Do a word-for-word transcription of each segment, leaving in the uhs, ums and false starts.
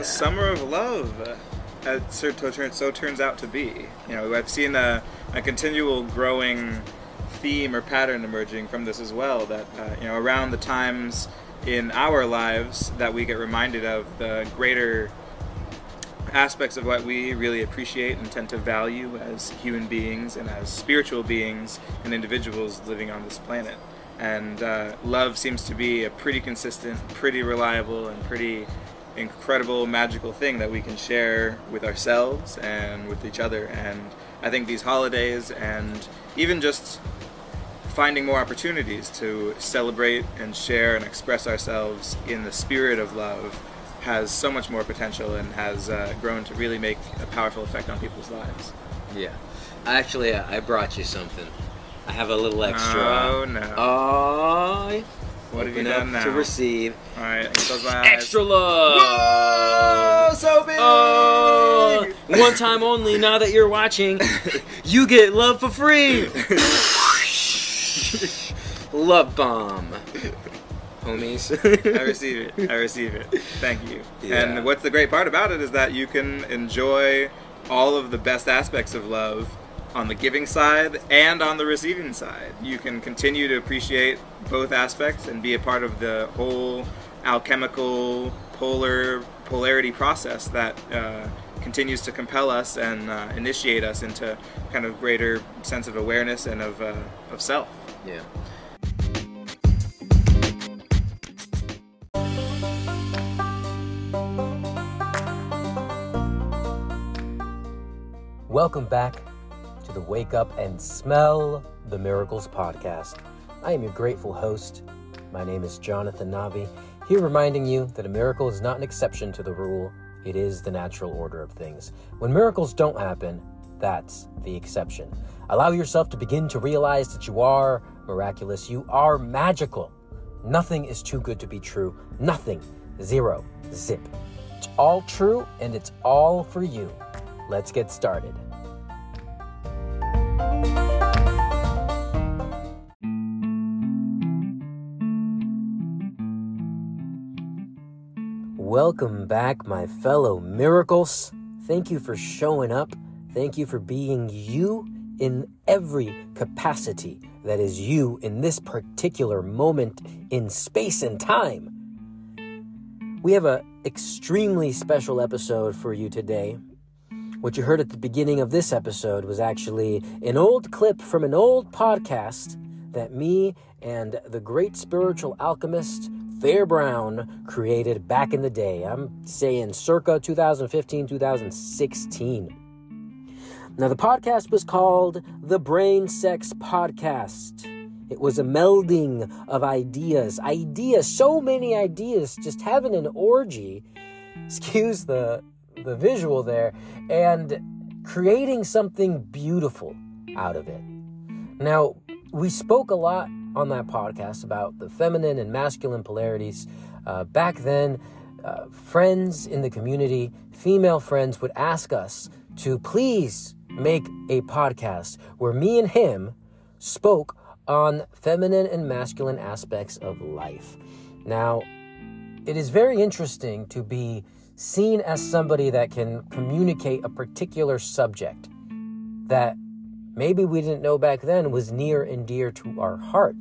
the summer of love, uh, as so, to, so turns out to be. You know, I've seen a, a continual growing theme or pattern emerging from this as well, that, uh, you know, around the times in our lives that we get reminded of the greater aspects of what we really appreciate and tend to value as human beings and as spiritual beings and individuals living on this planet. And uh, love seems to be a pretty consistent, pretty reliable, and pretty incredible, magical thing that we can share with ourselves and with each other. And I think these holidays, and even just finding more opportunities to celebrate and share and express ourselves in the spirit of love, has so much more potential and has uh, grown to really make a powerful effect on people's lives. Yeah. Actually, I brought you something. I have a little extra. Oh, no. Oh, what have you done now? To receive. All right, close my eyes. Extra love. Whoa, so big. Oh, one time only. Now that you're watching, you get love for free. Love bomb. Homies. I receive it. I receive it. Thank you. Yeah. And what's the great part about it is that you can enjoy all of the best aspects of love on the giving side and on the receiving side. You can continue to appreciate both aspects and be a part of the whole alchemical polar polarity process that uh, continues to compel us and uh, initiate us into kind of greater sense of awareness and of uh, of self. Yeah. Welcome back to the Wake Up and Smell the Miracles podcast. I am your grateful host. My name is Jonathan Navi, here reminding you that a miracle is not an exception to the rule. It is the natural order of things. When miracles don't happen, that's the exception. Allow yourself to begin to realize that you are miraculous. You are magical. Nothing is too good to be true. Nothing. Zero. Zip. It's all true and it's all for you. Let's get started. Welcome back, my fellow miracles. Thank you for showing up. Thank you for being you in every capacity that is you in this particular moment in space and time. We have an extremely special episode for you today. What you heard at the beginning of this episode was actually an old clip from an old podcast that me and the great spiritual alchemist Thayer Brown created back in the day. I'm saying circa two thousand fifteen, two thousand sixteen. Now, the podcast was called The Brain Sex Podcast. It was a melding of ideas. Ideas, so many ideas, just having an orgy, excuse the, the visual there, and creating something beautiful out of it. Now, we spoke a lot on that podcast about the feminine and masculine polarities. Uh, back then, uh, friends in the community, female friends, would ask us to please make a podcast where me and him spoke on feminine and masculine aspects of life. Now, it is very interesting to be seen as somebody that can communicate a particular subject that maybe we didn't know back then was near and dear to our heart.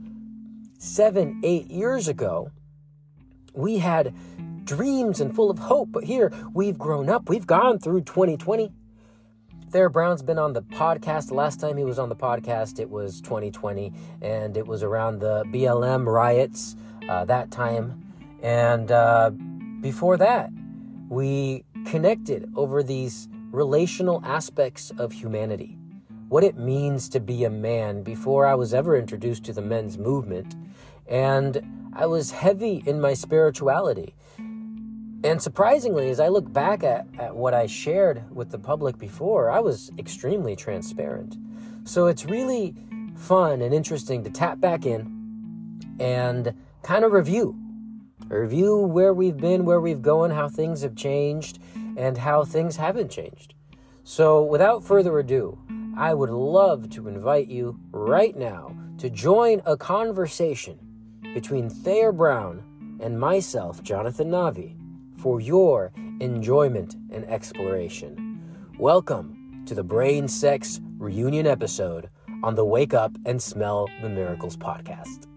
Seven, eight years ago, we had dreams and full of hope, but here we've grown up. We've gone through twenty twenty. Thayer Brown's been on the podcast. The last time he was on the podcast, it was twenty twenty, and it was around the B L M riots uh, that time. And uh, before that, we connected over these relational aspects of humanity. What it means to be a man before I was ever introduced to the men's movement. And I was heavy in my spirituality. And surprisingly, as I look back at, at what I shared with the public before, I was extremely transparent. So it's really fun and interesting to tap back in and kind of review. Review where we've been, where we've gone, how things have changed, and how things haven't changed. So without further ado, I would love to invite you right now to join a conversation between Thayer Brown and myself, Jonathan Navi, for your enjoyment, and exploration. Welcome to the Brain Sex Reunion episode on the Wake Up and Smell the Miracles podcast.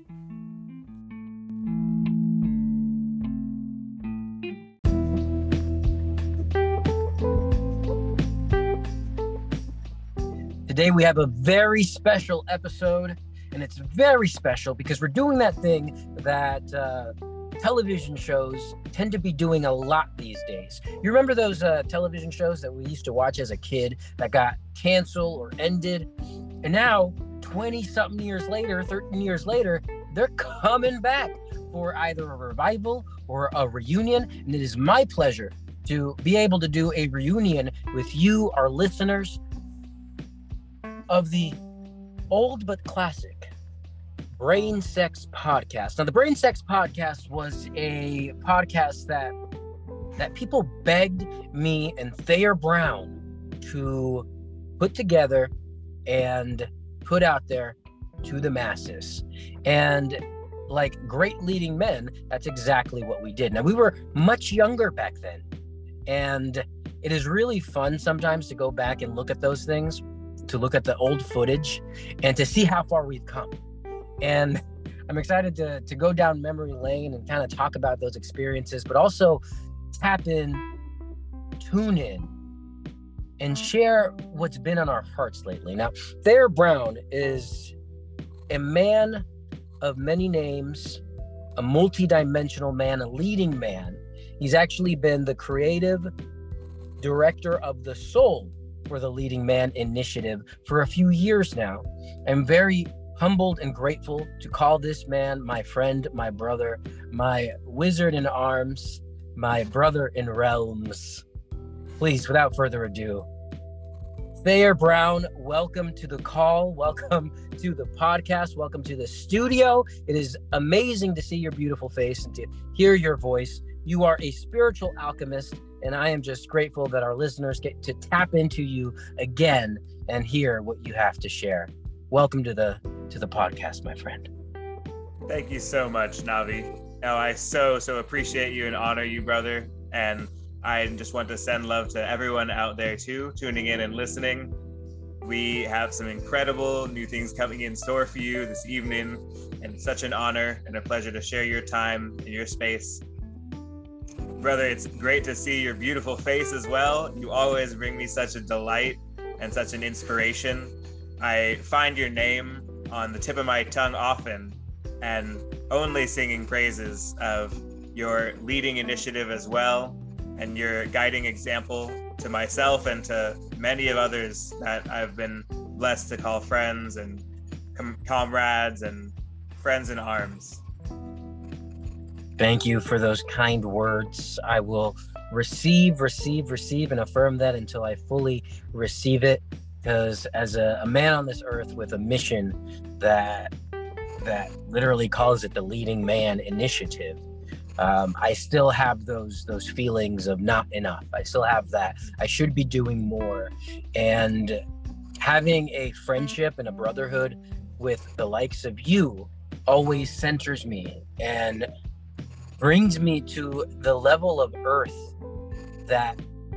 Today we have a very special episode, and it's very special because we're doing that thing that uh, television shows tend to be doing a lot these days. You remember those uh, television shows that we used to watch as a kid that got canceled or ended? And now, twenty-something years later, thirteen years later, they're coming back for either a revival or a reunion. And it is my pleasure to be able to do a reunion with you, our listeners, of the old but classic Brain Sex podcast. Now, the Brain Sex podcast was a podcast that that people begged me and Thayer Brown to put together and put out there to the masses. And like great leading men, that's exactly what we did. Now, we were much younger back then, and it is really fun sometimes to go back and look at those things, to look at the old footage and to see how far we've come. And I'm excited to, to go down memory lane and kind of talk about those experiences, but also tap in, tune in, and share what's been on our hearts lately. Now, Thayer Brown is a man of many names, a multi-dimensional man, a leading man. He's actually been the creative director of the Soul for the Leading Man Initiative for a few years now. I'm very humbled and grateful to call this man my friend, my brother, my wizard in arms, my brother in realms. Please, without further ado, Thayer Brown, welcome to the call. Welcome to the podcast. Welcome to the studio. It is amazing to see your beautiful face and to hear your voice. You are a spiritual alchemist, and I am just grateful that our listeners get to tap into you again and hear what you have to share. Welcome to the to the podcast, my friend. Thank you so much, Navi. Now, I so, so appreciate you and honor you, brother. And I just want to send love to everyone out there, too, tuning in and listening. We have some incredible new things coming in store for you this evening, and it's such an honor and a pleasure to share your time and your space. Brother, it's great to see your beautiful face as well. You always bring me such a delight and such an inspiration. I find your name on the tip of my tongue often, and only singing praises of your leading initiative as well, and your guiding example to myself and to many of others that I've been blessed to call friends and com- comrades and friends in arms. Thank you for those kind words. I will receive, receive, receive, and affirm that until I fully receive it. Because as a, a man on this earth with a mission that that literally calls it the Leading Man Initiative, um, I still have those those feelings of not enough. I still have that. I should be doing more. And having a friendship and a brotherhood with the likes of you always centers me and brings me to the level of earth that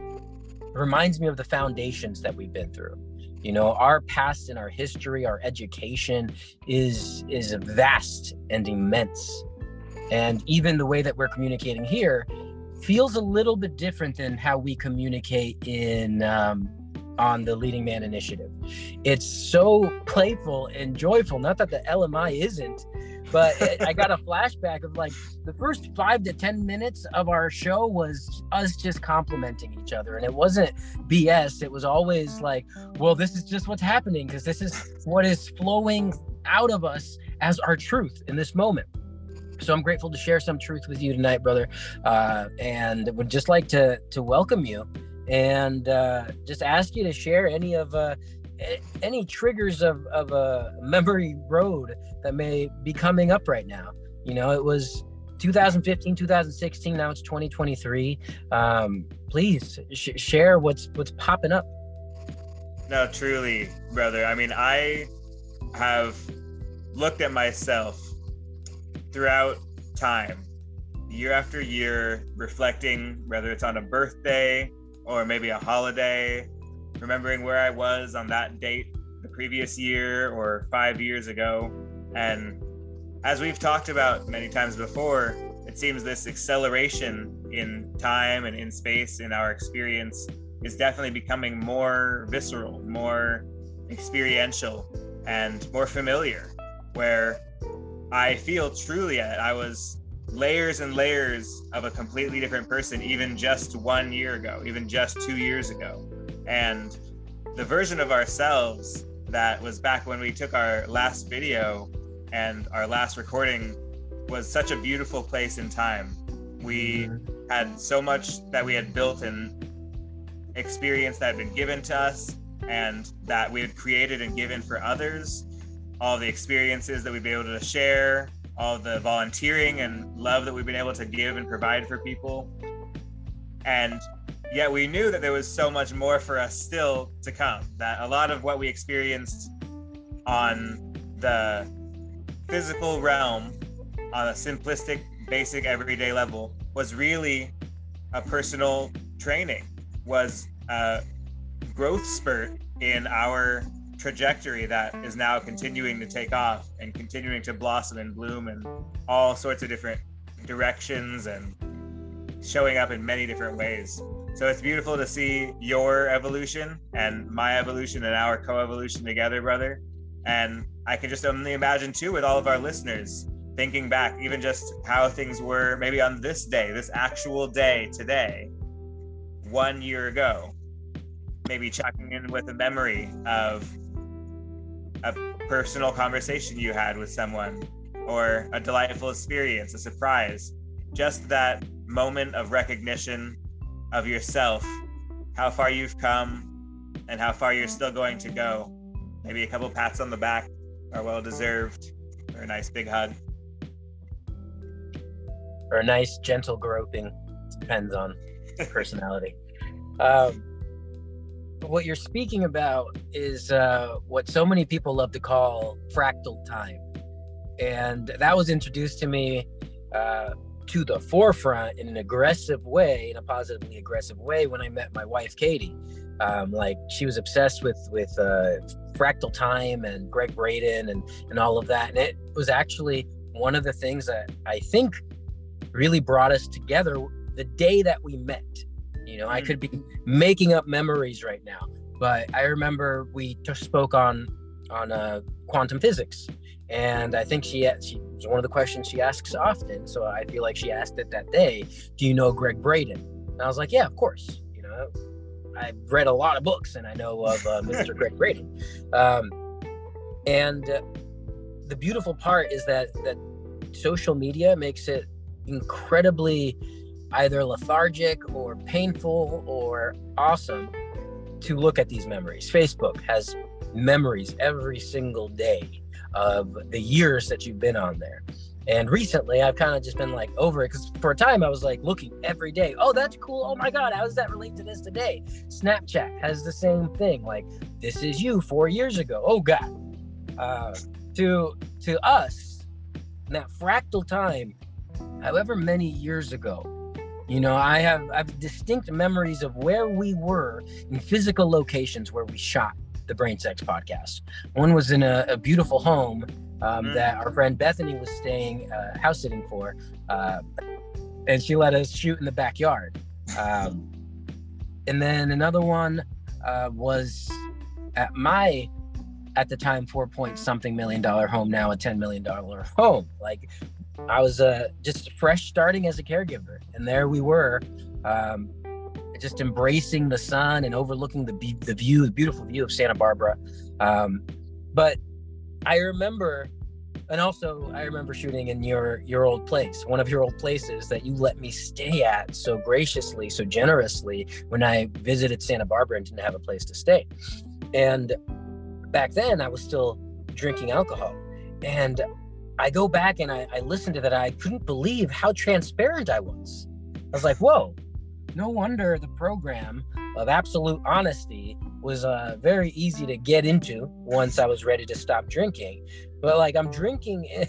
reminds me of the foundations that we've been through. You know, our past and our history, our education is is vast and immense. And even the way that we're communicating here feels a little bit different than how we communicate in um, on the Leading Man Initiative. It's so playful and joyful. Not that the L M I isn't, but it, I got a flashback of like the first five to ten minutes of our show was us just complimenting each other. And it wasn't B S. It was always like, well, this is just what's happening because this is what is flowing out of us as our truth in this moment. So I'm grateful to share some truth with you tonight, brother. Uh, and would just like to, to welcome you and uh, just ask you to share any of uh, any triggers of, of a memory road that may be coming up right now. You know, it was two thousand fifteen, two thousand sixteen, now it's twenty twenty-three. Um, please sh- share what's what's popping up. No, truly, brother. I mean, I have looked at myself throughout time, year after year, reflecting, whether it's on a birthday or maybe a holiday, remembering where I was on that date the previous year or five years ago. And as we've talked about many times before, it seems this acceleration in time and in space in our experience is definitely becoming more visceral, more experiential, and more familiar, where I feel truly that I was layers and layers of a completely different person even just one year ago, even just two years ago. And the version of ourselves that was back when we took our last video and our last recording was such a beautiful place in time. We had so much that we had built and experience that had been given to us and that we had created and given for others, all the experiences that we'd be able to share, all the volunteering and love that we've been able to give and provide for people. And yet we knew that there was so much more for us still to come, that a lot of what we experienced on the physical realm, on a simplistic, basic, everyday level, was really a personal training, was a growth spurt in our trajectory that is now continuing to take off and continuing to blossom and bloom in all sorts of different directions and showing up in many different ways. So it's beautiful to see your evolution and my evolution and our co-evolution together, brother. And I can just only imagine too, with all of our listeners, thinking back even just how things were maybe on this day, this actual day today, one year ago, maybe checking in with a memory of a personal conversation you had with someone, or a delightful experience, a surprise, just that moment of recognition of yourself, how far you've come and how far you're still going to go. Maybe a couple pats on the back are well deserved, or a nice big hug. Or a nice gentle groping. Depends on personality. Um, what you're speaking about is uh, what so many people love to call fractal time. And that was introduced to me uh, to the forefront in an aggressive way, in a positively aggressive way, when I met my wife, Katie. Um, like, she was obsessed with with uh, fractal time and Gregg Braden and, and all of that. And it was actually one of the things that I think really brought us together the day that we met. You know, I could be making up memories right now, but I remember we just spoke on on uh, quantum physics, and I think she she was one of the questions she asks often. So I feel like she asked it that day. Do you know Gregg Braden? And I was like, yeah, of course. You know, I've read a lot of books, and I know of uh, Mister Gregg Braden. Um, and uh, the beautiful part is that that social media makes it incredibly either lethargic or painful or awesome to look at these memories. Facebook has memories every single day of the years that you've been on there. And recently I've kind of just been like over it, because for a time I was like looking every day. Oh, that's cool. Oh my God, how does that relate to this today? Snapchat has the same thing. Like, this is you four years ago. Oh God. Uh, to to us, that fractal time, however many years ago, you know, I have I have distinct memories of where we were in physical locations where we shot the Brain Sex podcast. One was in a, a beautiful home um, mm. that our friend Bethany was staying, uh, house sitting for, uh, and she let us shoot in the backyard. Um, and then another one uh, was at my, at the time, four point something million dollar home, now a ten million dollar home. Like, I was uh, just fresh starting as a caregiver, and there we were, um, just embracing the sun and overlooking the be- the view, the beautiful view of Santa Barbara. Um, but I remember, and also I remember shooting in your your old place, one of your old places that you let me stay at so graciously, so generously when I visited Santa Barbara and didn't have a place to stay. And back then I was still drinking alcohol, and I go back and I, I listened to that. I couldn't believe how transparent I was. I was like, whoa, no wonder the program of absolute honesty was uh, very easy to get into once I was ready to stop drinking. But like, I'm drinking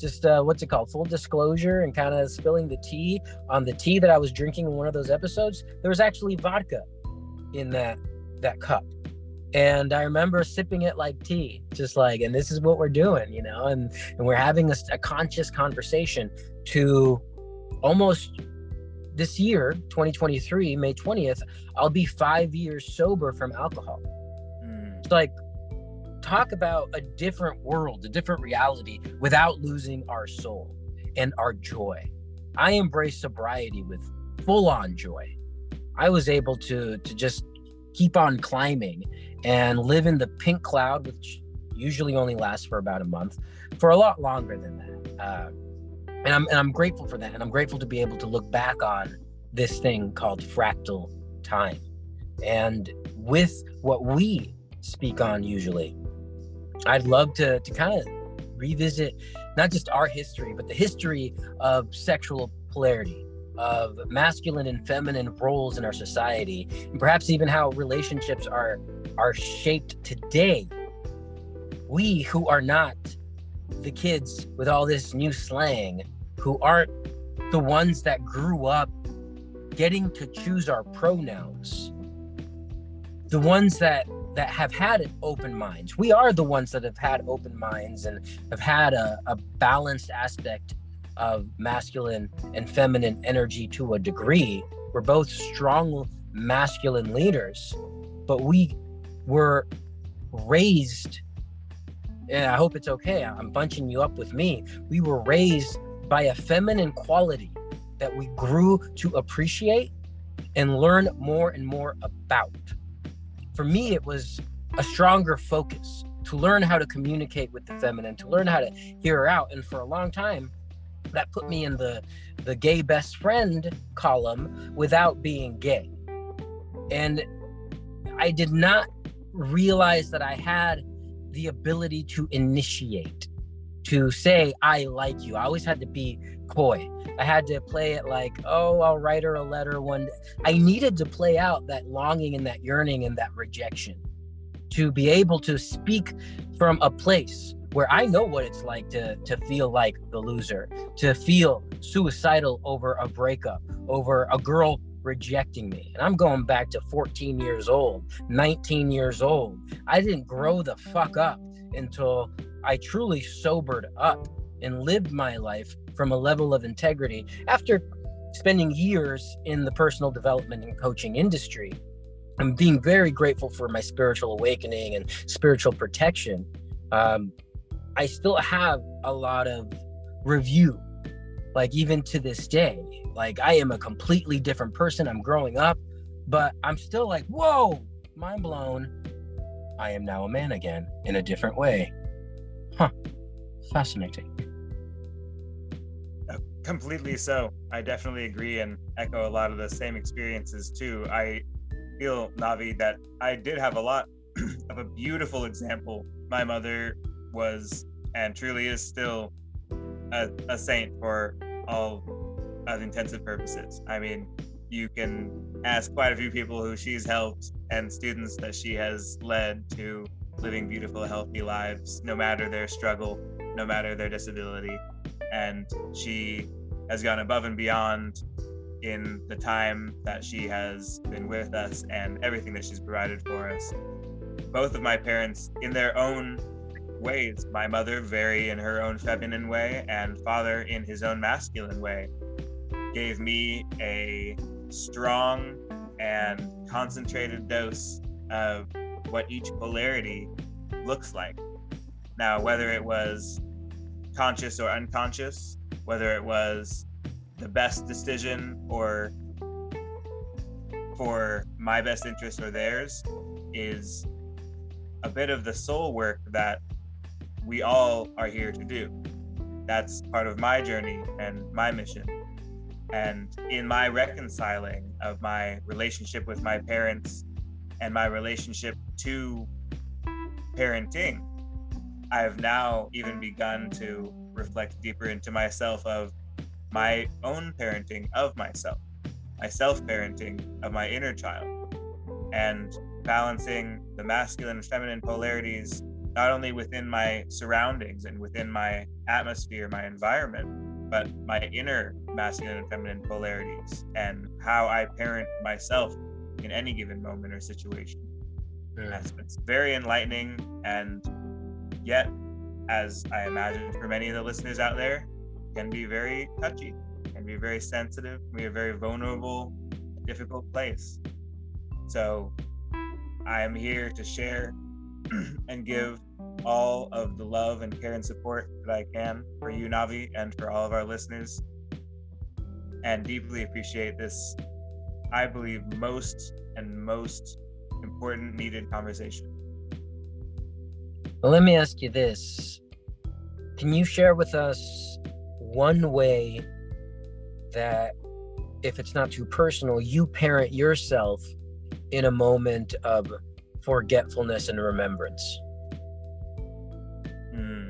just uh, what's it called? Full disclosure and kind of spilling the tea on the tea that I was drinking in one of those episodes. There was actually vodka in that that cup. And I remember sipping it like tea, just like, and this is what we're doing, you know, and, and we're having a, a conscious conversation to almost this year, twenty twenty-three, May twentieth, I'll be five years sober from alcohol. Mm. It's like, talk about a different world, a different reality without losing our soul and our joy. I embrace sobriety with full on joy. I was able to, to just keep on climbing and live in the pink cloud, which usually only lasts for about a month, for a lot longer than that. Uh, and I'm and I'm grateful for that. And I'm grateful to be able to look back on this thing called fractal time. And with what we speak on usually, I'd love to to kind of revisit not just our history, but the history of sexual polarity, of masculine and feminine roles in our society, and perhaps even how relationships are are shaped today. We who are not the kids with all this new slang, who aren't the ones that grew up getting to choose our pronouns, the ones that that have had open minds. We are the ones that have had open minds and have had a, a balanced aspect of masculine and feminine energy to a degree. We're both strong masculine leaders, but we were raised, and I hope it's okay, I'm bunching you up with me. We were raised by a feminine quality that we grew to appreciate and learn more and more about. For me, it was a stronger focus to learn how to communicate with the feminine, to learn how to hear her out. And for a long time, that put me in the, the gay best friend column without being gay. And I did not realize that I had the ability to initiate, to say, I like you. I always had to be coy. I had to play it like, oh, I'll write her a letter one day. I needed to play out that longing and that yearning and that rejection to be able to speak from a place where I know what it's like to, to feel like the loser, to feel suicidal over a breakup, over a girl rejecting me. And I'm going back to fourteen years old, nineteen years old. I didn't grow the fuck up until I truly sobered up and lived my life from a level of integrity after spending years in the personal development and coaching industry. I'm being very grateful for my spiritual awakening and spiritual protection. Um, I still have a lot of review, like even to this day. Like, I am a completely different person. I'm growing up, but I'm still like, whoa, mind blown. I am now a man again in a different way. Huh. Fascinating. Uh, completely so. I definitely agree and echo a lot of the same experiences too. I feel, Navi, that I did have a lot of a beautiful example. My mother was and truly is still a, a saint for all of intensive purposes. I mean, you can ask quite a few people who she's helped and students that she has led to living beautiful, healthy lives, no matter their struggle, no matter their disability. And she has gone above and beyond in the time that she has been with us and everything that she's provided for us. Both of my parents, in their own ways, my mother very in her own feminine way and father in his own masculine way, gave me a strong and concentrated dose of what each polarity looks like. Now, whether it was conscious or unconscious, whether it was the best decision or for my best interest or theirs, is a bit of the soul work that we all are here to do. That's part of my journey and my mission. And in my reconciling of my relationship with my parents and my relationship to parenting, I have now even begun to reflect deeper into myself of my own parenting of myself, my self-parenting of my inner child, and balancing the masculine and feminine polarities not only within my surroundings and within my atmosphere, my environment, but my inner masculine and feminine polarities and how I parent myself in any given moment or situation. Yeah. It's very enlightening, and yet, as I imagine for many of the listeners out there, can be very touchy, can be very sensitive, can be a very vulnerable, difficult place. So I am here to share and give all of the love and care and support that I can for you, Navi, and for all of our listeners, and deeply appreciate this, I believe, most and most important, needed conversation. Well, let me ask you this. Can you share with us one way that, if it's not too personal, you parent yourself in a moment of forgetfulness and remembrance? Hmm.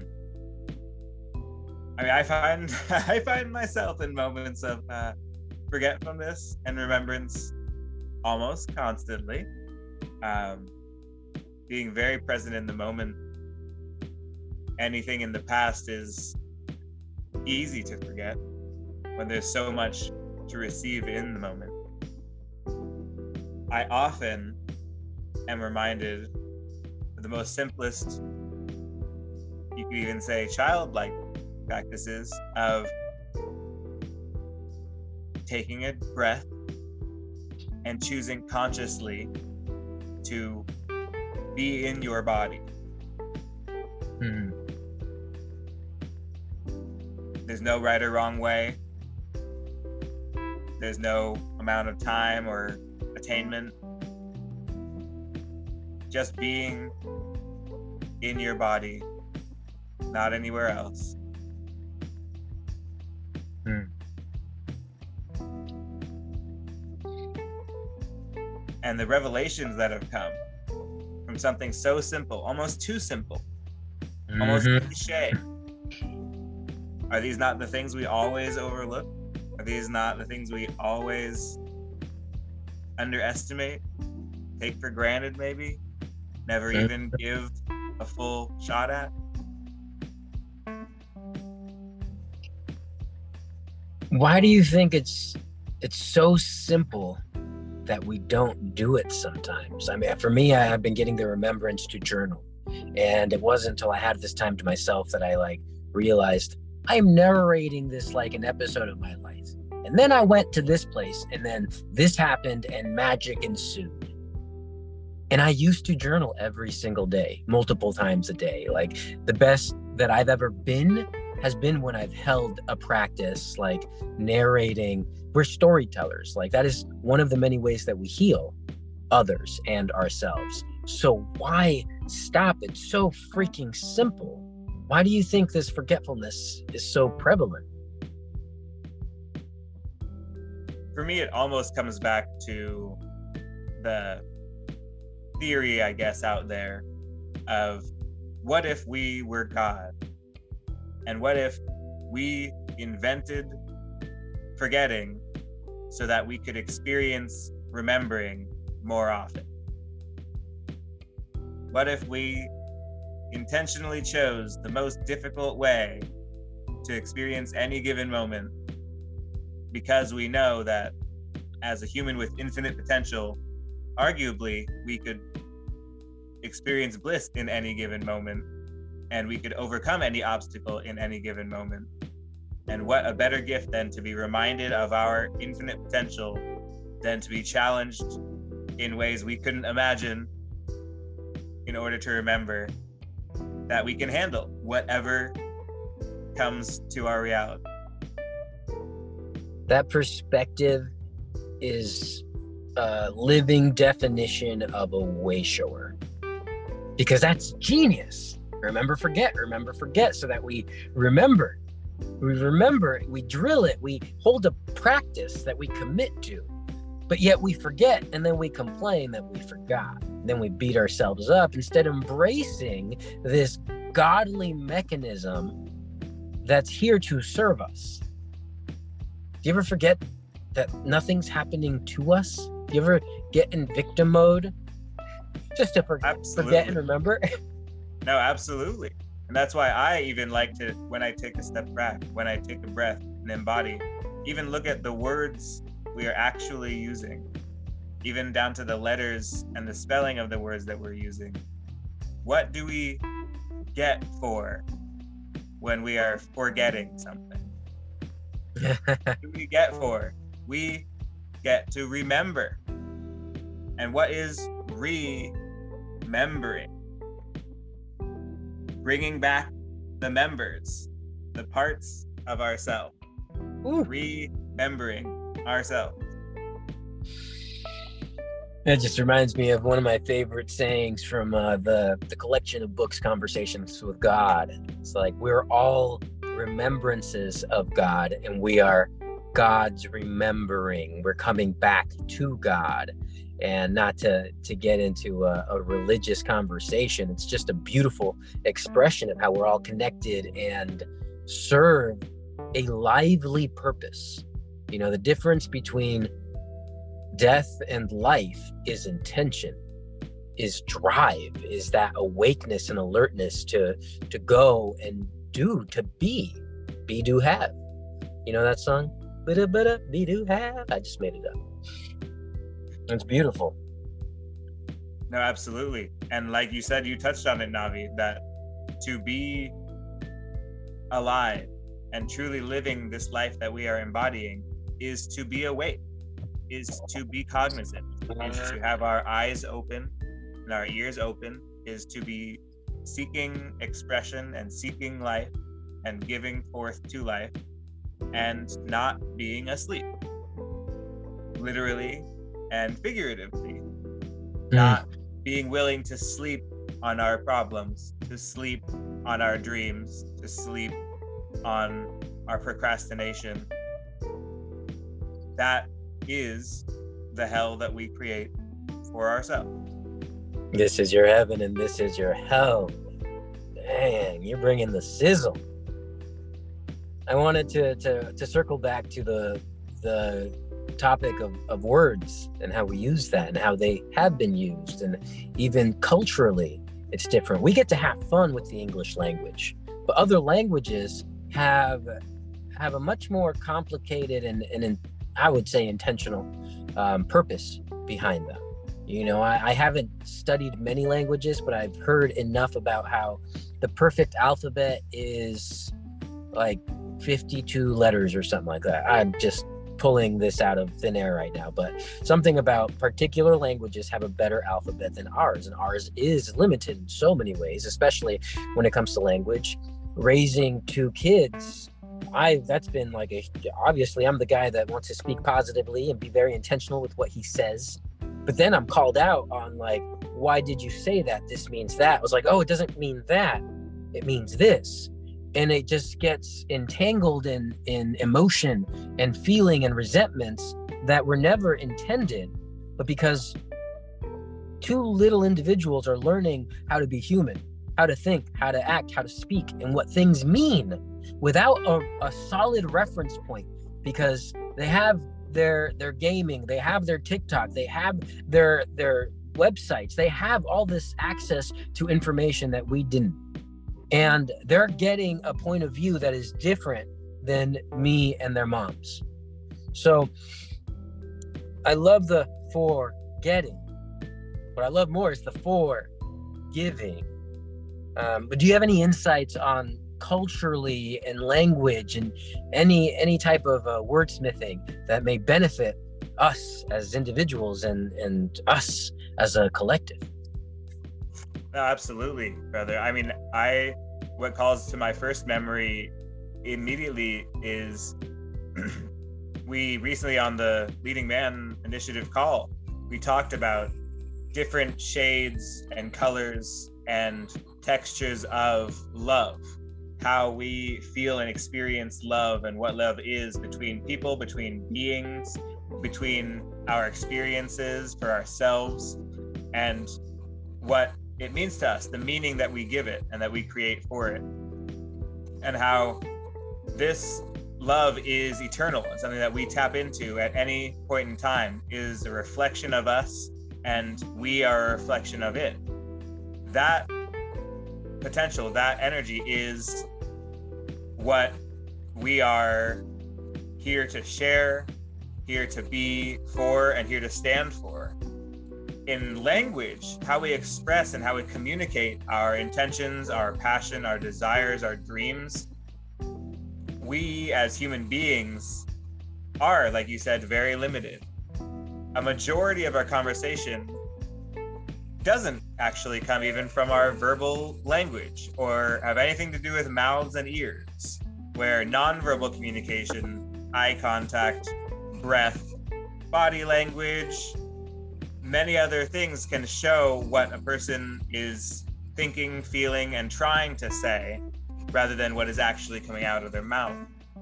I mean, I find I find myself in moments of uh, forgetfulness and remembrance almost constantly. Um, being very present in the moment. Anything in the past is easy to forget when there's so much to receive in the moment. I often am reminded of the most simplest, you could even say childlike practices of taking a breath and choosing consciously to be in your body. Hmm. There's no right or wrong way. There's no amount of time or attainment. Just being in your body, not anywhere else. Hmm. And the revelations that have come from something so simple, almost too simple, almost Mhm. cliche. Are these not the things we always overlook? Are these not the things we always underestimate, take for granted maybe, never Mhm. even give a full shot at? Why do you think it's it's so simple that we don't do it sometimes? I mean, for me, I have been getting the remembrance to journal. And it wasn't until I had this time to myself that I like realized I'm narrating this like an episode of my life. And then I went to this place, and then this happened, and magic ensued. And I used to journal every single day, multiple times a day. Like, the best that I've ever been has been when I've held a practice, like narrating. We're storytellers. Like, that is one of the many ways that we heal others and ourselves. So why stop? It's so freaking simple. Why do you think this forgetfulness is so prevalent? For me, it almost comes back to the theory, I guess, out there of what if we were God? And what if we invented forgetting so that we could experience remembering more often? What if we intentionally chose the most difficult way to experience any given moment, because we know that as a human with infinite potential, arguably we could experience bliss in any given moment, and we could overcome any obstacle in any given moment. And what a better gift than to be reminded of our infinite potential, than to be challenged in ways we couldn't imagine, in order to remember that we can handle whatever comes to our reality. That perspective is a living definition of a way shower, because that's genius. Remember, forget, remember, forget, so that we remember. We remember, we drill it, we hold a practice that we commit to, but yet we forget, and then we complain that we forgot. Then we beat ourselves up instead of embracing this godly mechanism that's here to serve us. Do you ever forget that nothing's happening to us? Do you ever get in victim mode just to for- Absolutely. forget and remember? No, absolutely. And that's why I even like to, when I take a step back, when I take a breath and embody, even look at the words we are actually using, even down to the letters and the spelling of the words that we're using. What do we get for when we are forgetting something? What do we get for? We get to remember. And what is remembering? Bringing back the members, the parts of ourselves. Remembering ourselves. It just reminds me of one of my favorite sayings from uh, the, the collection of books, Conversations with God. It's like, we're all remembrances of God, and we are God's remembering. We're coming back to God. And not to, to get into a, a religious conversation, it's just a beautiful expression of how we're all connected and serve a lively purpose. You know, the difference between death and life is intention, is drive, is that awakeness and alertness to to go and do, to be, be, do, have. You know that song? Bada, bada, be, do, have. I just made it up. It's beautiful. No, absolutely. And like you said, you touched on it, Navi, that to be alive and truly living this life that we are embodying is to be awake, is to be cognizant, is to have our eyes open and our ears open, is to be seeking expression and seeking life and giving forth to life and not being asleep, literally and figuratively. Mm. Not being willing to sleep on our problems, to sleep on our dreams, to sleep on our procrastination. That is the hell that we create for ourselves. This is your heaven and this is your hell. Dang, you're bringing the sizzle. I wanted to to, to circle back to the the topic of, of words and how we use that and how they have been used, and even culturally it's different. We get to have fun with the English language, but other languages have have a much more complicated and, and I would say intentional um, purpose behind them. You know, I, I haven't studied many languages, but I've heard enough about how the perfect alphabet is like fifty-two letters or something like that. I'm just pulling this out of thin air right now, but something about particular languages have a better alphabet than ours, and ours is limited in so many ways, especially when it comes to language. Raising two kids, I that's been like a obviously I'm the guy that wants to speak positively and be very intentional with what he says, but then I'm called out on like, why did you say that? This means that. I was like, oh, it doesn't mean that, it means this. And it just gets entangled in in emotion and feeling and resentments that were never intended, but because two little individuals are learning how to be human, how to think, how to act, how to speak, and what things mean without a, a solid reference point, because they have their their gaming, they have their TikTok, they have their their websites, they have all this access to information that we didn't. And they're getting a point of view that is different than me and their moms. So I love the forgetting. What I love more is the forgiving. Um, but do you have any insights on culturally and language and any any type of uh, wordsmithing that may benefit us as individuals and, and us as a collective? No, absolutely, brother. I mean, I what calls to my first memory immediately is we recently on the Leading Man Initiative call, we talked about different shades and colors and textures of love, how we feel and experience love and what love is between people, between beings, between our experiences for ourselves, and what it means to us, the meaning that we give it and that we create for it, and how this love is eternal and something that we tap into at any point in time, is a reflection of us and we are a reflection of it. That potential, that energy is what we are here to share, here to be for, and here to stand for. In language, how we express and how we communicate our intentions, our passion, our desires, our dreams, we as human beings are, like you said, very limited. A majority of our conversation doesn't actually come even from our verbal language or have anything to do with mouths and ears, where nonverbal communication, eye contact, breath, body language, many other things can show what a person is thinking, feeling, and trying to say, rather than what is actually coming out of their mouth.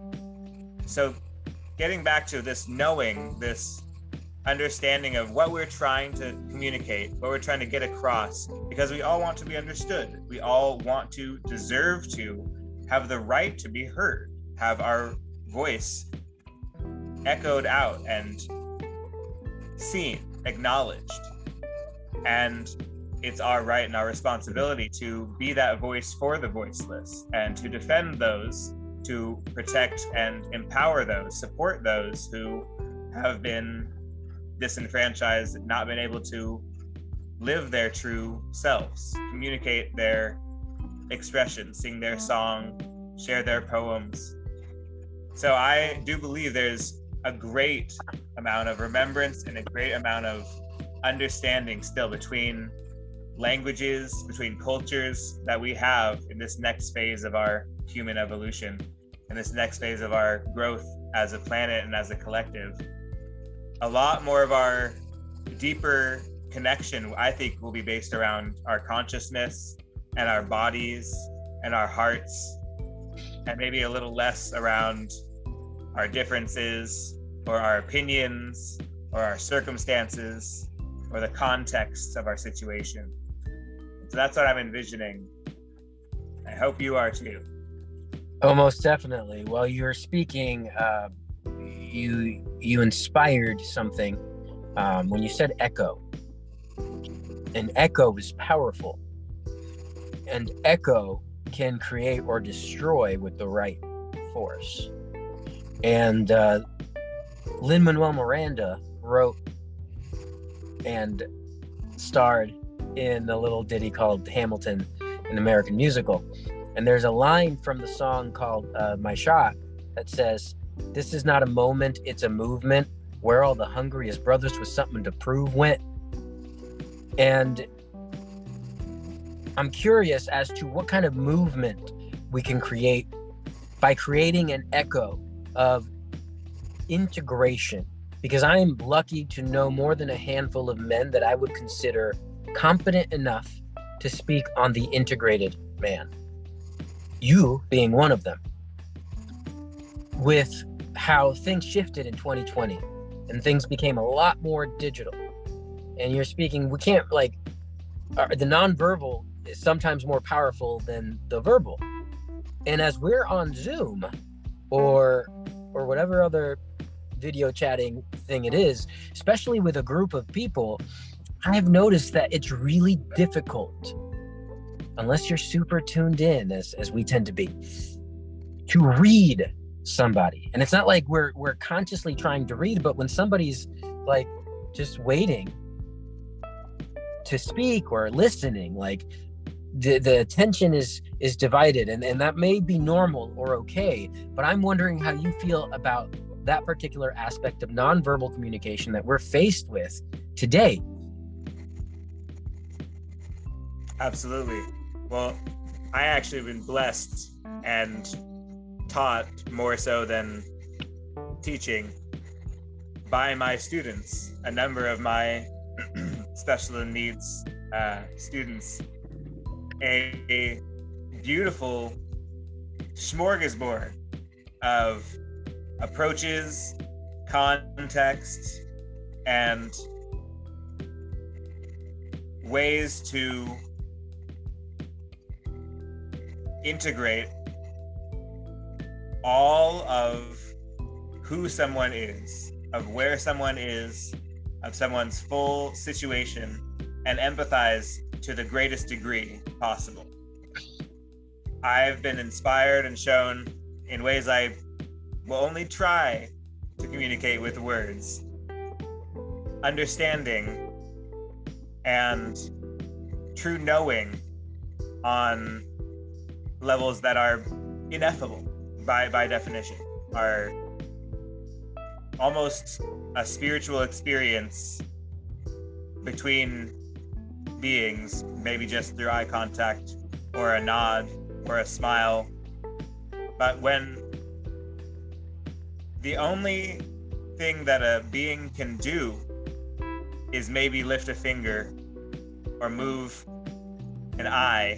So getting back to this knowing, this understanding of what we're trying to communicate, what we're trying to get across, because we all want to be understood. We all want to, deserve to, have the right to be heard, have our voice echoed out and seen, acknowledged. And it's our right and our responsibility to be that voice for the voiceless and to defend those, to protect and empower those, support those who have been disenfranchised, not been able to live their true selves, communicate their expression, sing their song, share their poems. So I do believe there's a great amount of remembrance and a great amount of understanding still between languages, between cultures that we have in this next phase of our human evolution, in this next phase of our growth as a planet and as a collective. A lot more of our deeper connection, I think, will be based around our consciousness and our bodies and our hearts, and maybe a little less around our differences or our opinions or our circumstances or the context of our situation. So that's what I'm envisioning. I hope you are too. Oh, most definitely. While you were speaking, uh, you you inspired something um, when you said echo. An echo is powerful. And echo can create or destroy with the right force. And uh, Lin-Manuel Miranda wrote and starred in a little ditty called Hamilton, an American musical. And there's a line from the song called uh, My Shot that says, "This is not a moment, it's a movement where all the hungriest brothers with something to prove went." And I'm curious as to what kind of movement we can create by creating an echo of integration, because I am lucky to know more than a handful of men that I would consider competent enough to speak on the integrated man. You being one of them. With how things shifted in twenty twenty and things became a lot more digital, and you're speaking, we can't like, uh, the nonverbal is sometimes more powerful than the verbal. And as we're on Zoom or or whatever other video chatting thing it is, especially with a group of people, I have noticed that it's really difficult, unless you're super tuned in, as, as we tend to be, to read somebody. And it's not like we're we're consciously trying to read, but when somebody's like just waiting to speak or listening, like the the attention is is divided, and, and that may be normal or okay, but I'm wondering how you feel about that particular aspect of nonverbal communication that we're faced with today. Absolutely. Well, I actually have been blessed and taught more so than teaching by my students, a number of my special needs uh, students, a, a beautiful smorgasbord of approaches, context, and ways to integrate all of who someone is, of where someone is, of someone's full situation, and empathize to the greatest degree possible. I've been inspired and shown in ways I will only try to communicate with words. Understanding and true knowing on levels that are ineffable by, by definition, are almost a spiritual experience between beings, maybe just through eye contact or a nod or a smile. But when the only thing that a being can do is maybe lift a finger or move an eye,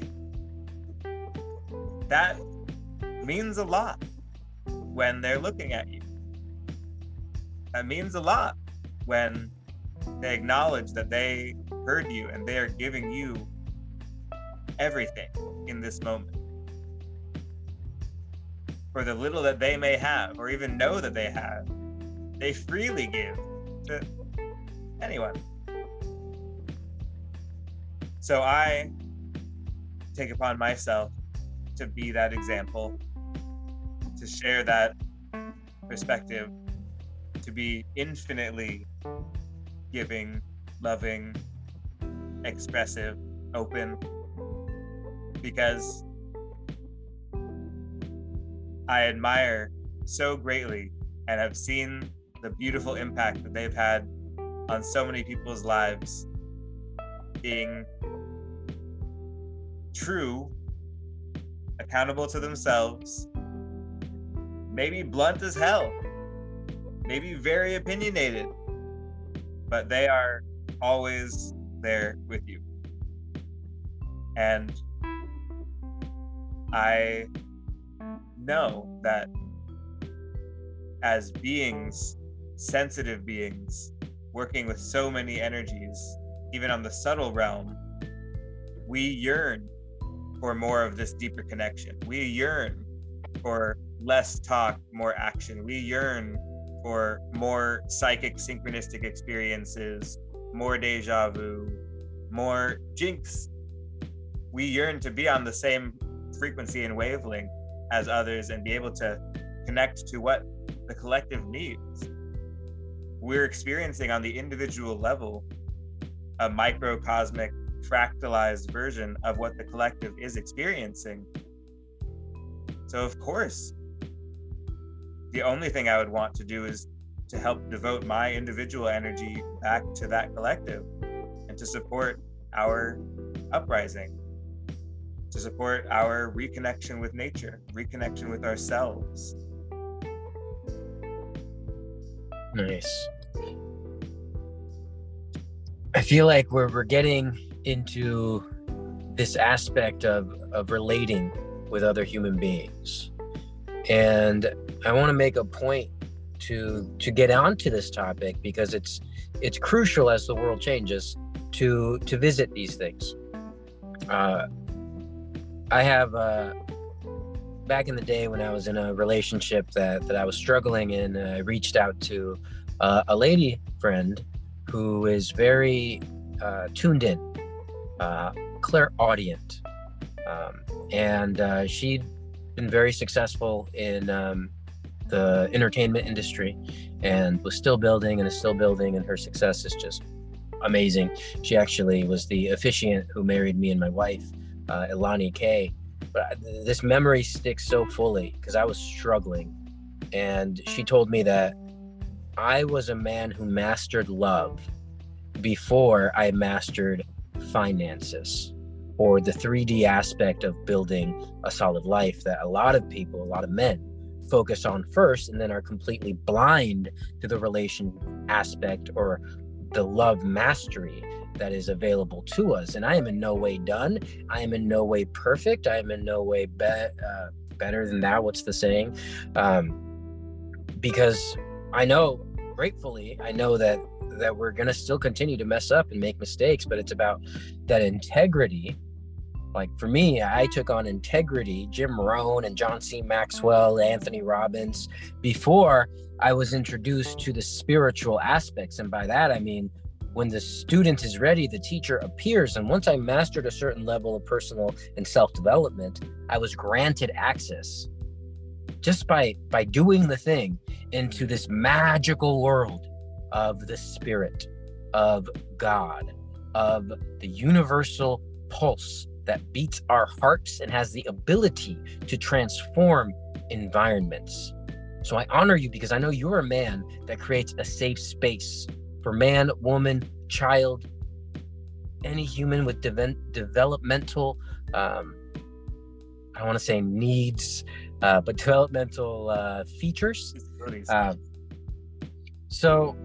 that means a lot when they're looking at you. That means a lot when they acknowledge that they heard you and they are giving you everything in this moment. For the little that they may have, or even know that they have, they freely give to anyone. So I take upon myself to be that example, to share that perspective, to be infinitely giving, loving, expressive, open, because I admire so greatly and have seen the beautiful impact that they've had on so many people's lives, being true, accountable to themselves, maybe blunt as hell, maybe very opinionated, but they are always there with you. And I know that as beings, sensitive beings, working with so many energies, even on the subtle realm, we yearn for more of this deeper connection. We yearn for less talk, more action. We yearn for more psychic synchronistic experiences, more deja vu, more jinx. We yearn to be on the same frequency and wavelength as others and be able to connect to what the collective needs. We're experiencing on the individual level a microcosmic fractalized version of what the collective is experiencing. So of course, the only thing I would want to do is to help devote my individual energy back to that collective and to support our uprising, to support our reconnection with nature, reconnection with ourselves. Nice. I feel like we're we're getting into this aspect of, of relating with other human beings. And I want to make a point to to get onto this topic because it's it's crucial as the world changes to to visit these things. Uh, I have uh, back in the day when I was in a relationship that, that I was struggling in, I reached out to uh, a lady friend who is very uh, tuned in, uh, clairaudient, um, and uh, she'd been very successful in um, the entertainment industry and was still building and is still building, and her success is just amazing. She actually was the officiant who married me and my wife, uh, Ilani K. But this memory sticks so fully because I was struggling, and she told me that I was a man who mastered love before I mastered finances, or the three D aspect of building a solid life that a lot of people, a lot of men focus on first and then are completely blind to the relation aspect or the love mastery that is available to us. And I am in no way done. I am in no way perfect. I am in no way be- uh, better than that. What's the saying? Um, because I know, gratefully, I know that that we're going to still continue to mess up and make mistakes, but it's about that integrity. Like for me, I took on integrity, Jim Rohn and John C. Maxwell, Anthony Robbins, before I was introduced to the spiritual aspects. And by that, I mean when the student is ready, the teacher appears. And once I mastered a certain level of personal and self-development, I was granted access just by by doing the thing into this magical world of the spirit, of God, of the universal pulse that beats our hearts and has the ability to transform environments. So I honor you because I know you're a man that creates a safe space for man, woman, child, any human with de- developmental, um, I don't want to say needs, uh, but developmental uh, features. Uh, so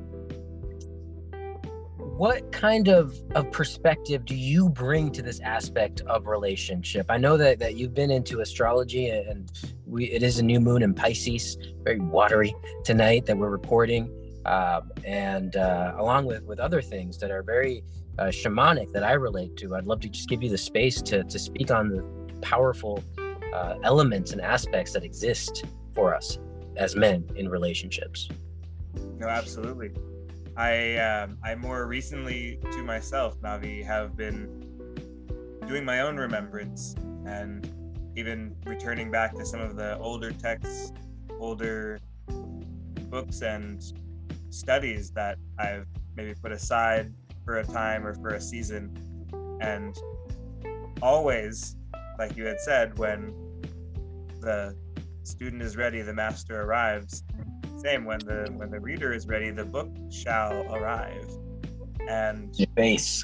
what kind of, of perspective do you bring to this aspect of relationship? I know that, that you've been into astrology, and we it is a new moon in Pisces, very watery tonight that we're recording, um, and uh, along with, with other things that are very uh, shamanic that I relate to. I'd love to just give you the space to, to speak on the powerful uh, elements and aspects that exist for us as men in relationships. No, absolutely. I um, I more recently to myself, Navi, have been doing my own remembrance and even returning back to some of the older texts, older books and studies that I've maybe put aside for a time or for a season. And always, like you had said, when the student is ready, the master arrives. Same, when the when the reader is ready, the book shall arrive. And Base.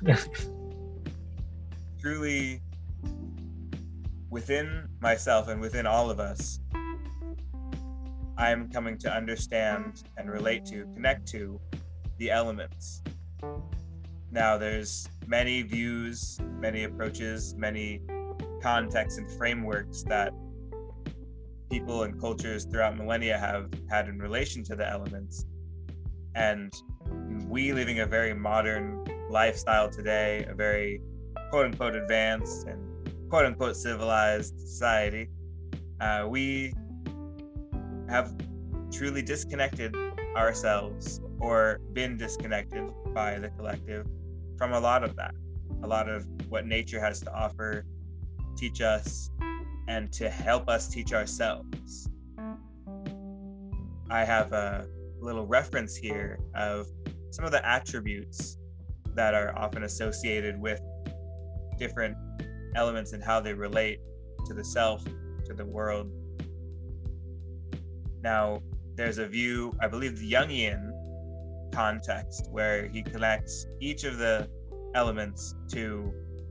truly, within myself and within all of us, I'm coming to understand and relate to, connect to the elements. Now, there's many views, many approaches, many contexts and frameworks that people and cultures throughout millennia have had in relation to the elements. And we, living a very modern lifestyle today, a very quote unquote advanced and quote unquote civilized society, uh, we have truly disconnected ourselves or been disconnected by the collective from a lot of that, a lot of what nature has to offer, teach us, and to help us teach ourselves. I have a little reference here of some of the attributes that are often associated with different elements and how they relate to the self, to the world. Now, there's a view, I believe the Jungian context, where he connects each of the elements to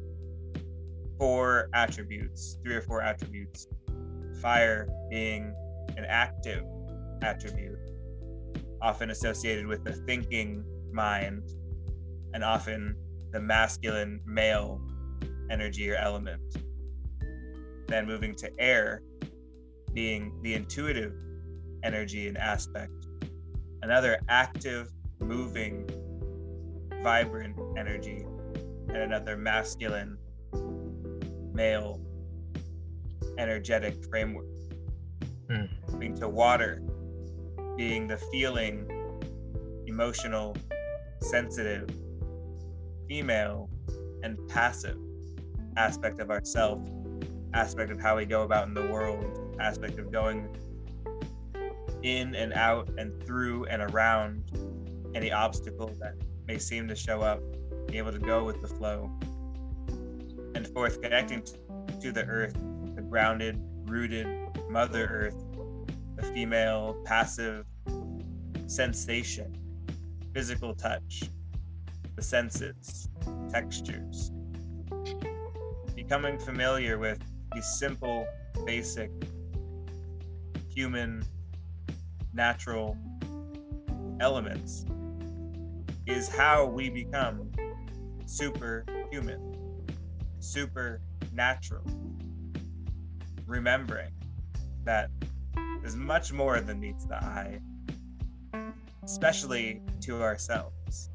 four attributes, three or four attributes. Fire being an active attribute, often associated with the thinking mind, and often the masculine male energy or element. Then moving to air, being the intuitive energy and aspect. Another active, moving, vibrant energy, and another masculine male energetic framework. Mm. Moving to water, being the feeling, emotional, sensitive, female, and passive aspect of ourself, aspect of how we go about in the world, aspect of going in and out and through and around any obstacle that may seem to show up, be able to go with the flow. And fourth, connecting to the earth, the grounded, rooted Mother Earth, the female, passive sensation, physical touch, the senses, textures. Becoming familiar with these simple, basic, human, natural elements is how we become superhuman, supernatural. Remembering that there's much more than meets the eye, especially to ourselves.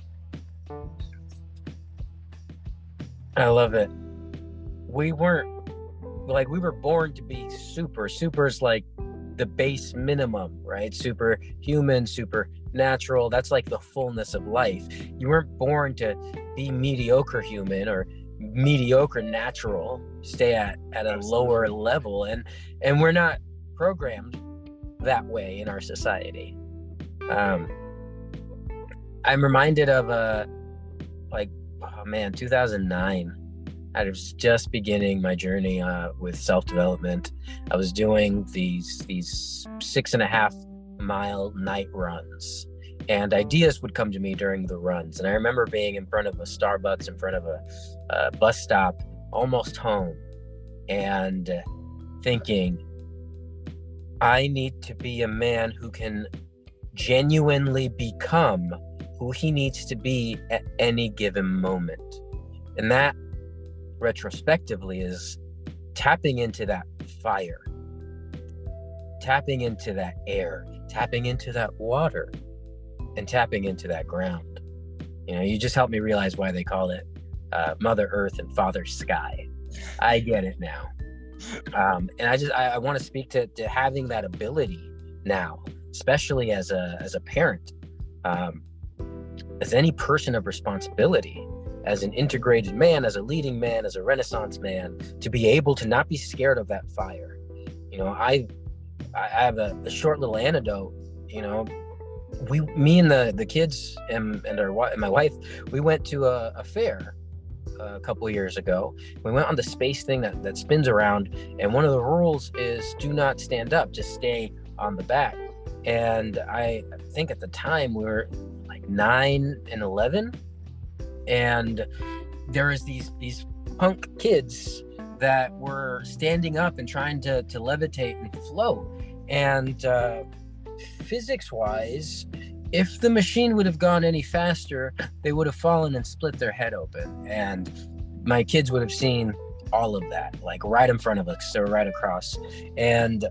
I love it. We weren't, like, we were born to be super. Super is like the base minimum, right? Superhuman, supernatural. That's like the fullness of life. You weren't born to be mediocre human or mediocre natural, stay at, at a Absolutely. lower level. And, and we're not programmed that way in our society. Um, I'm reminded of a, like, oh man, two thousand nine. I was just beginning my journey uh, with self-development. I was doing these these six and a half mile night runs, and ideas would come to me during the runs. And I remember being in front of a Starbucks, in front of a, a bus stop, almost home, and thinking, I need to be a man who can genuinely become who he needs to be at any given moment. And that, retrospectively, is tapping into that fire, tapping into that air, tapping into that water, and tapping into that ground. You know, you just helped me realize why they call it uh, Mother Earth and Father Sky. I get it now. Um, and I just, I, I want to speak to, to having that ability now, especially as a, as a parent, um, as any person of responsibility, as an integrated man, as a leading man, as a Renaissance man, to be able to not be scared of that fire. You know, I, I have a, a short little anecdote. You know, we, me and the the kids and and our and my wife, we went to a, a fair a couple of years ago. We went on the space thing that that spins around, and one of the rules is do not stand up, just stay on the back. And I think at the time we were like nine and eleven. And there is these these punk kids that were standing up and trying to, to levitate and float. And uh, physics-wise, if the machine would have gone any faster, they would have fallen and split their head open. And my kids would have seen all of that, like right in front of us, so right across. And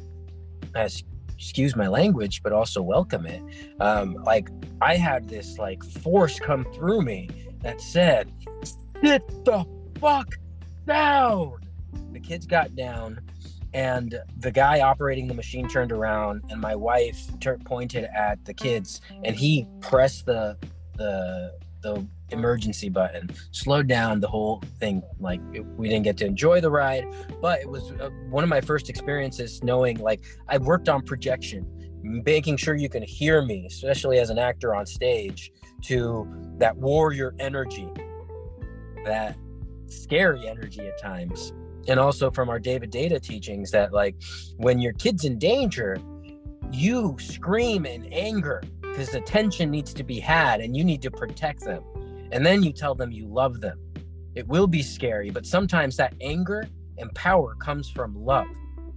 as excuse my language, but also welcome it. Um, like I had this like force come through me that said, sit the fuck down. The kids got down, and the guy operating the machine turned around, and my wife tur- pointed at the kids, and he pressed the the the emergency button, slowed down the whole thing. Like it, we didn't get to enjoy the ride, but it was uh, one of my first experiences knowing, like, I worked on projection, making sure you can hear me, especially as an actor on stage, to that warrior energy, that scary energy at times. And also from our David Data teachings that, like, when your kid's in danger, you scream in anger because attention needs to be had and you need to protect them. And then you tell them you love them. It will be scary, but sometimes that anger and power comes from love.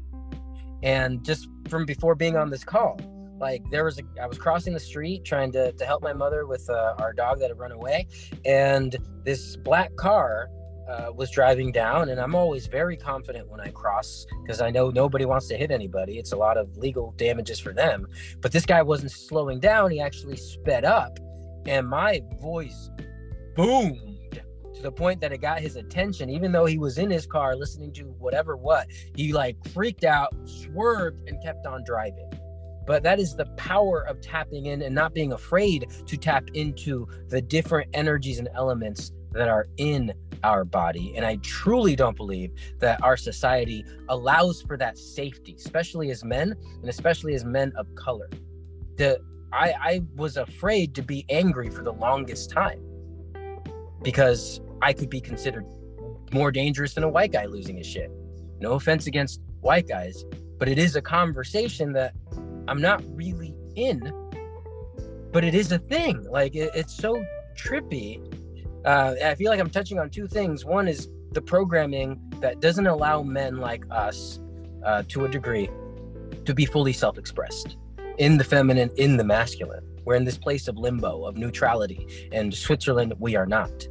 And just from before being on this call, like there was a, I was crossing the street trying to, to help my mother with uh, our dog that had run away. And this black car uh, was driving down, and I'm always very confident when I cross because I know nobody wants to hit anybody. It's a lot of legal damages for them. But this guy wasn't slowing down. He actually sped up, and my voice boomed to the point that it got his attention, even though he was in his car listening to whatever what. He like freaked out, swerved, and kept on driving. But that is the power of tapping in and not being afraid to tap into the different energies and elements that are in our body. And I truly don't believe that our society allows for that safety, especially as men, and especially as men of color. The I, I was afraid to be angry for the longest time because I could be considered more dangerous than a white guy losing his shit. No offense against white guys, but it is a conversation that I'm not really in, but it is a thing. Like it, it's so trippy. Uh, I feel like I'm touching on two things. One is the programming that doesn't allow men like us, uh, to a degree, to be fully self-expressed in the feminine, in the masculine. We're in this place of limbo, of neutrality, and Switzerland, we are not.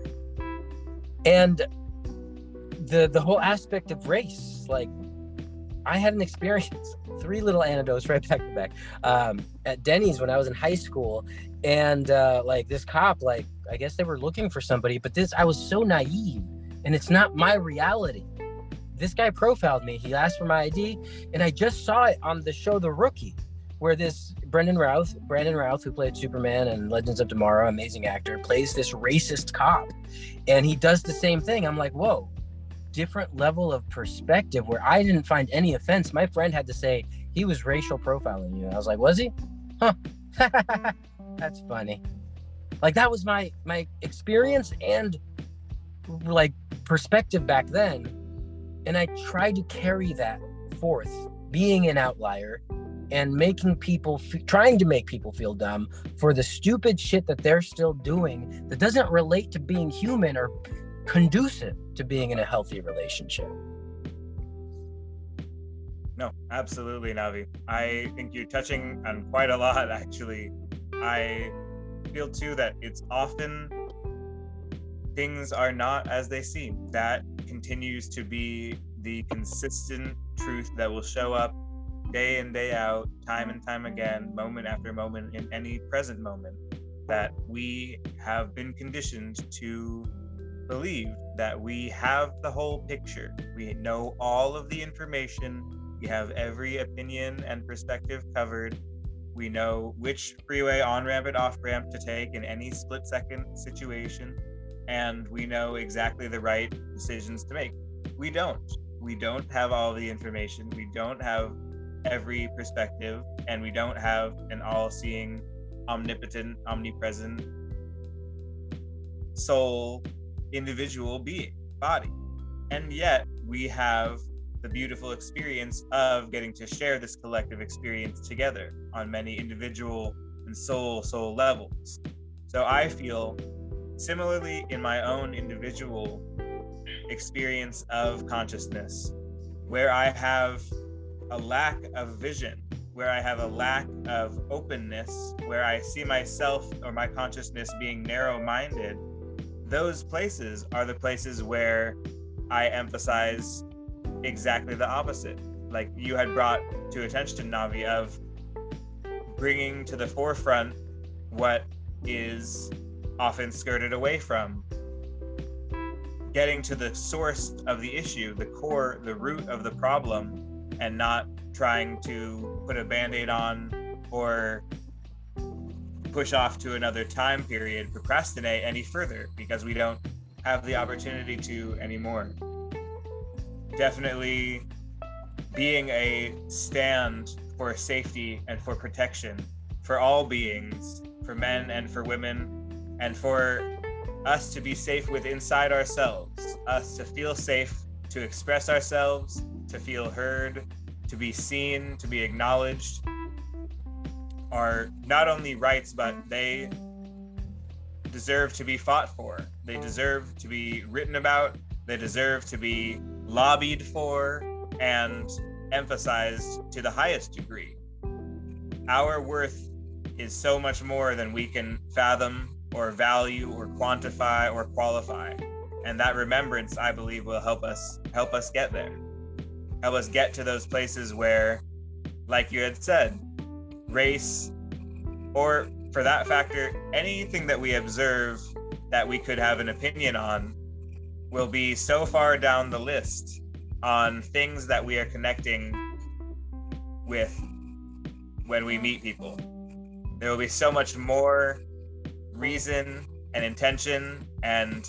And the the whole aspect of race, like I had an experience, three little anecdotes right back to back, um, at Denny's when I was in high school. And uh, like this cop, like, I guess they were looking for somebody, but this, I was so naive and it's not my reality. this guy profiled me. He asked for my I D, and I just saw it on the show The Rookie, where this Brendan Routh, Brandon Routh, who played Superman and Legends of Tomorrow, amazing actor, plays this racist cop, and he does the same thing. I'm like, whoa, different level of perspective, where I didn't find any offense. My friend had to say he was racial profiling you. I was like, was he? Huh. That's funny. Like, that was my my experience and like perspective back then, and I tried to carry that forth, being an outlier and making people f- trying to make people feel dumb for the stupid shit that they're still doing that doesn't relate to being human or conducive to being in a healthy relationship. No, absolutely, Navi. I think you're touching on quite a lot, actually. I feel too that it's often things are not as they seem. That continues to be the consistent truth that will show up day in, day out, time and time again, moment after moment, in any present moment, that we have been conditioned to believe that we have the whole picture. We know all of the information. We have every opinion and perspective covered. We know which freeway on-ramp and off-ramp to take in any split-second situation. And we know exactly the right decisions to make. We don't. We don't have all the information. We don't have every perspective, and we don't have an all-seeing, omnipotent, omnipresent soul, individual being, body. And yet we have the beautiful experience of getting to share this collective experience together on many individual and soul soul levels. So I feel similarly in my own individual experience of consciousness, where I have a lack of vision, where I have a lack of openness, where I see myself or my consciousness being narrow-minded, those places are the places where I emphasize exactly the opposite. Like you had brought to attention, Navi, of bringing to the forefront what is often skirted away from, getting to the source of the issue, the core, the root of the problem, and not trying to put a band-aid on or push off to another time period, procrastinate any further, because we don't have the opportunity to anymore. Definitely being a stand for safety and for protection for all beings, for men and for women, and for us to be safe with inside ourselves, us to feel safe to express ourselves, to feel heard, to be seen, to be acknowledged, are not only rights, but they deserve to be fought for. They deserve to be written about. They deserve to be lobbied for and emphasized to the highest degree. Our worth is so much more than we can fathom or value or quantify or qualify. And that remembrance, I believe, will help us help us get there. Help us get to those places where, like you had said, race, or for that factor, anything that we observe that we could have an opinion on, will be so far down the list on things that we are connecting with when we meet people. There will be so much more reason and intention and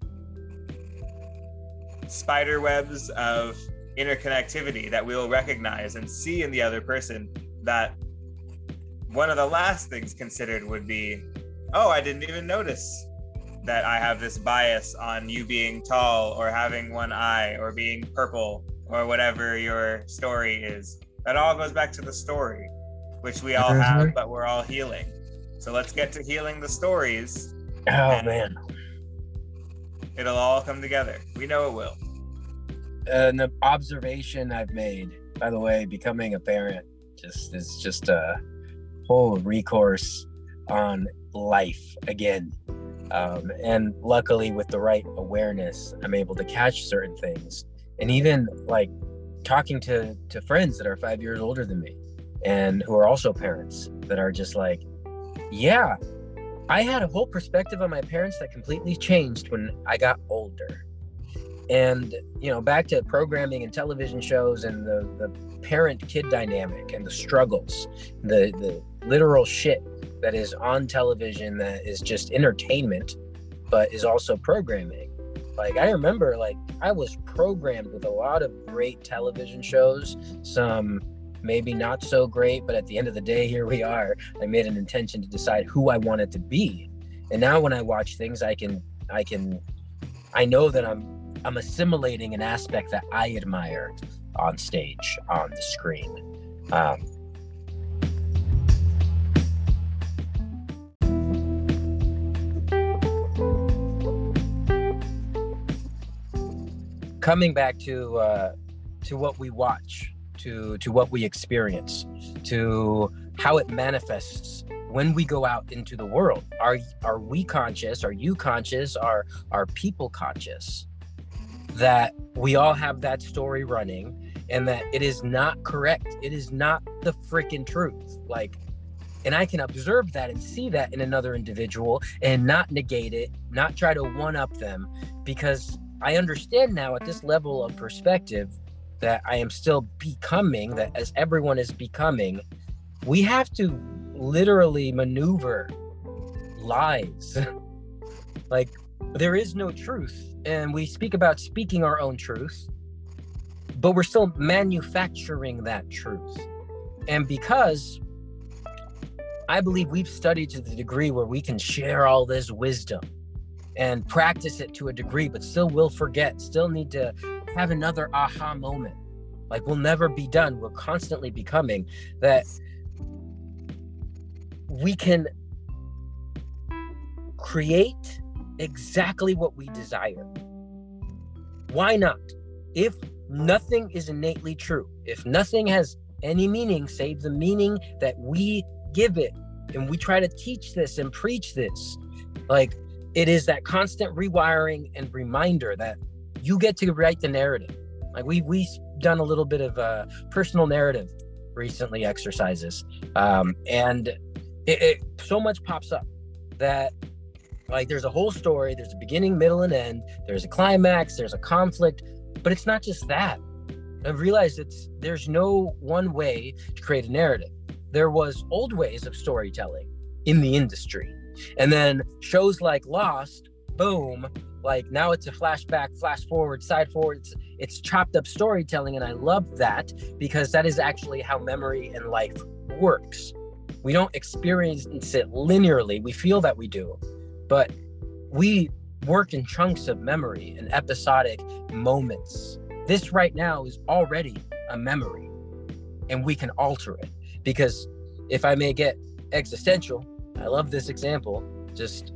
spider webs of interconnectivity that we'll recognize and see in the other person, that one of the last things considered would be, oh, I didn't even notice that I have this bias on you being tall or having one eye or being purple or whatever your story is. That all goes back to the story, which we all have, but we're all healing. So let's get to healing the stories. Oh, man. It'll all come together. We know it will. An observation I've made, by the way, becoming a parent just is just a whole recourse on life again. Um, and luckily, with the right awareness, I'm able to catch certain things. And even like talking to, to friends that are five years older than me and who are also parents, that are just like, yeah, I had a whole perspective on my parents that completely changed when I got older. And, you know, back to programming and television shows and the, the parent-kid dynamic and the struggles, the, the literal shit that is on television that is just entertainment, but is also programming. Like, I remember, like, I was programmed with a lot of great television shows, some maybe not so great, but at the end of the day, here we are. I made an intention to decide who I wanted to be. And now when I watch things, I can, I can, I know that I'm, I'm assimilating an aspect that I admire on stage, on the screen. Um, coming back to uh, to what we watch, to to what we experience, to how it manifests when we go out into the world. Are are we conscious? Are you conscious? Are are people conscious that we all have that story running and that it is not correct? It is not the freaking truth. Like, and I can observe that and see that in another individual and not negate it, not try to one up them, because I understand now at this level of perspective that I am still becoming, that as everyone is becoming, we have to literally maneuver lies. Like, there is no truth. And we speak about speaking our own truth, but we're still manufacturing that truth. And because I believe we've studied to the degree where we can share all this wisdom and practice it to a degree, but still will forget, still need to have another aha moment. Like, we'll never be done. We're constantly becoming that we can create exactly what we desire. Why not? If nothing is innately true, if nothing has any meaning save the meaning that we give it, and we try to teach this and preach this, like, it is that constant rewiring and reminder that you get to write the narrative. Like, we've we done a little bit of uh, personal narrative recently exercises, um, and it, it so much pops up that, like, there's a whole story, there's a beginning, middle, and end, there's a climax, there's a conflict, but it's not just that. I've realized it's there's no one way to create a narrative. There was old ways of storytelling in the industry. And then shows like Lost, boom, like now it's a flashback, flash forward, side forward. It's, it's chopped up storytelling. And I love that because that is actually how memory and life works. We don't experience it linearly. We feel that we do, but we work in chunks of memory and episodic moments. This right now is already a memory, and we can alter it. Because if I may get existential, I love this example. Just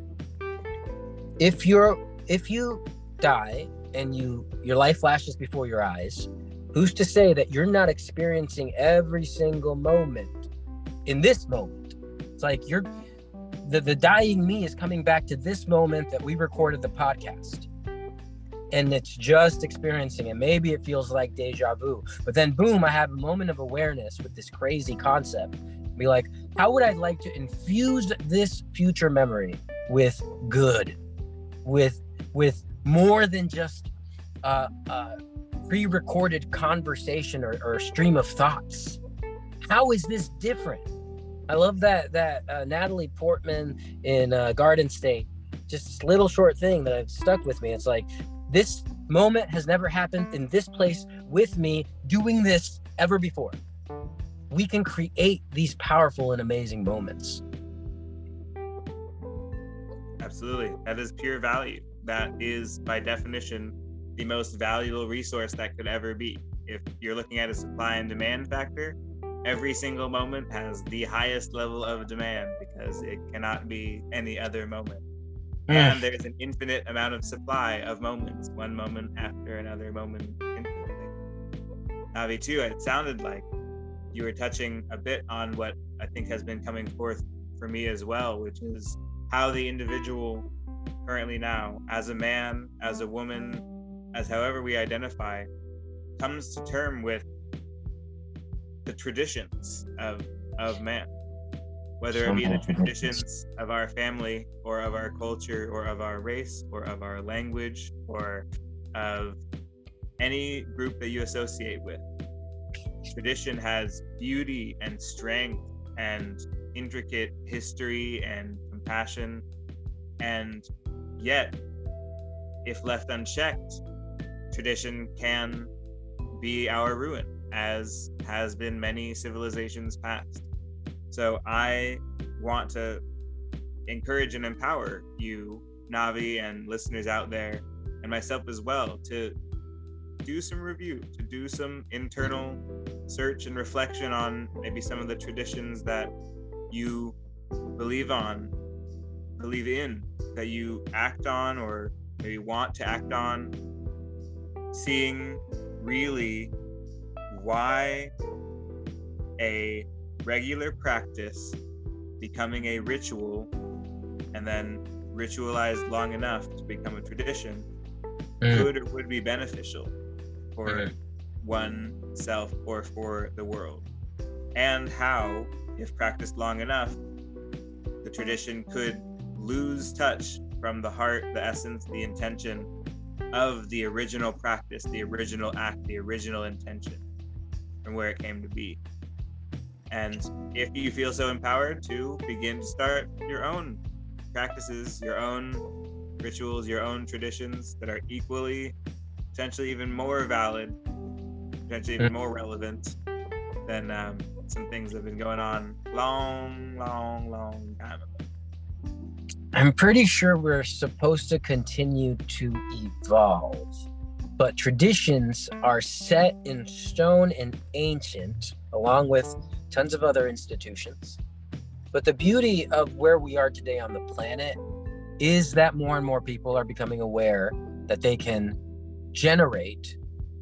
if you're if you die and you your life flashes before your eyes, who's to say that you're not experiencing every single moment in this moment? It's like you're the, the dying me is coming back to this moment that we recorded the podcast. And it's just experiencing it. Maybe it feels like deja vu, but then boom, I have a moment of awareness with this crazy concept. Be like, how would I like to infuse this future memory with good, with with more than just a, a pre-recorded conversation or, or stream of thoughts? How is this different? I love that that uh, Natalie Portman in uh, Garden State, just this little short thing that I've stuck with me. It's like, this moment has never happened in this place with me doing this ever before. We can create these powerful and amazing moments. Absolutely. That is pure value. That is, by definition, the most valuable resource that could ever be. If you're looking at a supply and demand factor, every single moment has the highest level of demand because it cannot be any other moment. And there's an infinite amount of supply of moments, one moment after another moment infinitely. Navi, too, it sounded like you were touching a bit on what I think has been coming forth for me as well, which is how the individual currently now, as a man, as a woman, as however we identify, comes to term with the traditions of, of man. Whether it be the traditions of our family or of our culture or of our race or of our language or of any group that you associate with. Tradition has beauty and strength and intricate history and compassion, and yet, if left unchecked, tradition can be our ruin, as has been many civilizations past. So I want to encourage and empower you, Navi, and listeners out there, and myself as well, to do some review, to do some internal search and reflection on maybe some of the traditions that you believe on, believe in, that you act on, or maybe want to act on, seeing really why a regular practice becoming a ritual and then ritualized long enough to become a tradition mm. could or would be beneficial for mm. oneself or for the world, and how, if practiced long enough, the tradition could lose touch from the heart, the essence, the intention of the original practice, the original act, the original intention, and where it came to be. And if you feel so empowered to begin to start your own practices, your own rituals, your own traditions that are equally, potentially even more valid, potentially even more relevant than um, some things that have been going on long, long, long time ago. I'm pretty sure we're supposed to continue to evolve, but traditions are set in stone and ancient, along with tons of other institutions. But the beauty of where we are today on the planet is that more and more people are becoming aware that they can generate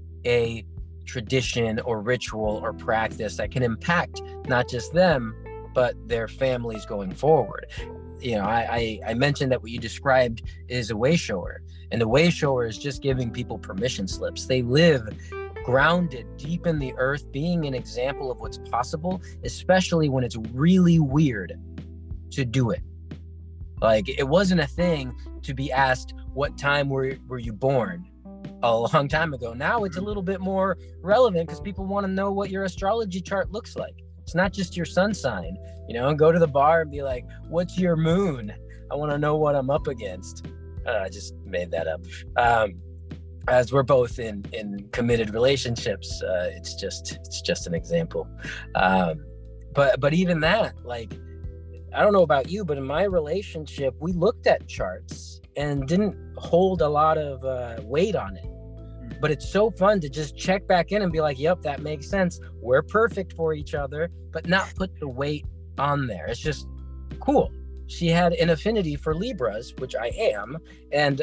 a tradition or ritual or practice that can impact not just them, but their families going forward. You know, I, I, I mentioned that what you described is a way shower, and the way shower is just giving people permission slips. They live grounded deep in the earth, being an example of what's possible, especially when it's really weird to do it. Like, it wasn't a thing to be asked, what time were, were you born? A long time ago. Now it's a little bit more relevant because people want to know what your astrology chart looks like. It's not just your sun sign, you know, go to the bar and be like, what's your moon? I want to know what I'm up against. Uh, I just made that up. Um, as we're both in, in committed relationships, uh, it's just, it's just an example. Um, but, but even that, like, I don't know about you, but in my relationship, we looked at charts and didn't hold a lot of uh, weight on it. But it's so fun to just check back in and be like, yep, that makes sense. We're perfect for each other, but not put the weight on there. It's just cool. She had an affinity for Libras, which I am. And